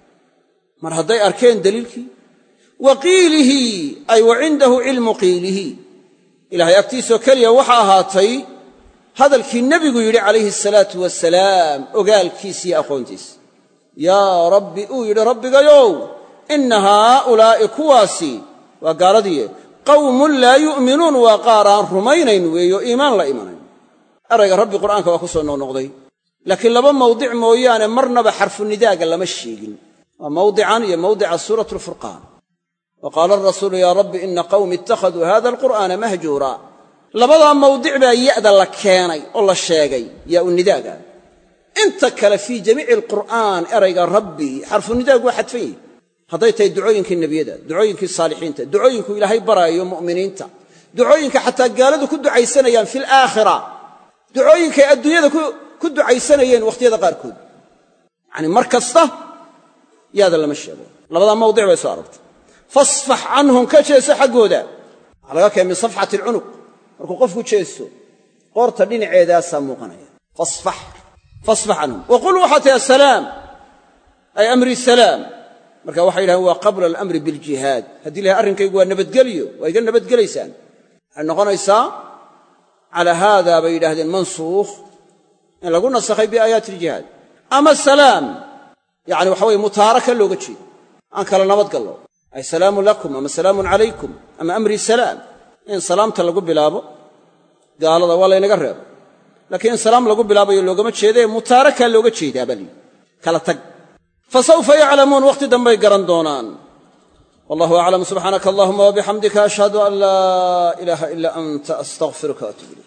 mar hadday arkeen daliilkii wa qiilihi ay wa cindahu cilmu qiilihi ilaahay agtiisoo keliya waxa ahaatay hadalkii nebigu yidhi calayhi asalaatu wasalaam ogaalkiis iyo aqoontiis yaa rabbi uu yidhi rabbigayow inna haaulaa'i kuwaasi waa gaaladii qawmun laa yu'minuun waa qaar aan rumaynayn weeyo iimaan la imanayn erayga rabbi qur'aanka waa ku soo noqnoqday laakiin laba mawdic mooyaane marnaba xarfu nidaaga lama sheegin waa mawdican iyo mawdica suuratu alfurqaan wa qaala arasuulu yaa rabbi ina qawmi ittakhaduu hada alqur'aana mahjuura labadaa mawdic baa ya'da la keenay oo la sheegay yaa u nidaaga inta kale fii jamiici alqur'aan erayga rabbi xarfu nidaagu waa xadfan yihi hadday tahay ducooyinkii nebiyada ducooyinkii saalixiinta ducooyinku ilaahay baraayo mu'miniinta ducooyinka xataa gaaladu ku ducaysanayaan fi alaakhira ducooyinkay adduunyada ku ducaysanayeen wakhtiyada qaarkood yacani mar kasta yaada lama sheego labadaa mawdic bay soo arortay fasfax canhum ka jeeso xaggooda waxaa laga keenay min safxati alcunuq markuu qofku jeesto qoorta dhinaceedaasaa muuqanaya fasfax fasfax canhum wa qul waxaa tahi asalaam ay amri salaam marka waxay yidhahdeen waa qabla alamri biljihaad haddii lahay arrinkaygu waa nabadgelyo waa iga nabadgelaysaan waxay noqonaysaa calaa haada bay yidhahdeen mansuukh in lagu nasakhay biaayaati iljihaad ama salaam yacni waxa weye mutaaraka looga jeedo aan kala nabadgallo ay salaamun lakum ama salaamun calaykum ama amri salaam in salaamta lagu bilaabo gaalada waa laynaga reebo laakiin in salaam lagu bilaabayo loogama jeedee mutaarakaa looga jeedaa baa layidhi kala tag fasawfa yaclamuun wakhti dambay garan doonaan wallahu aclam subxaanaka allahuma wabixamdika ashhadu an laa ilaaha ilaa anta astaqfiruka waatuub ilayk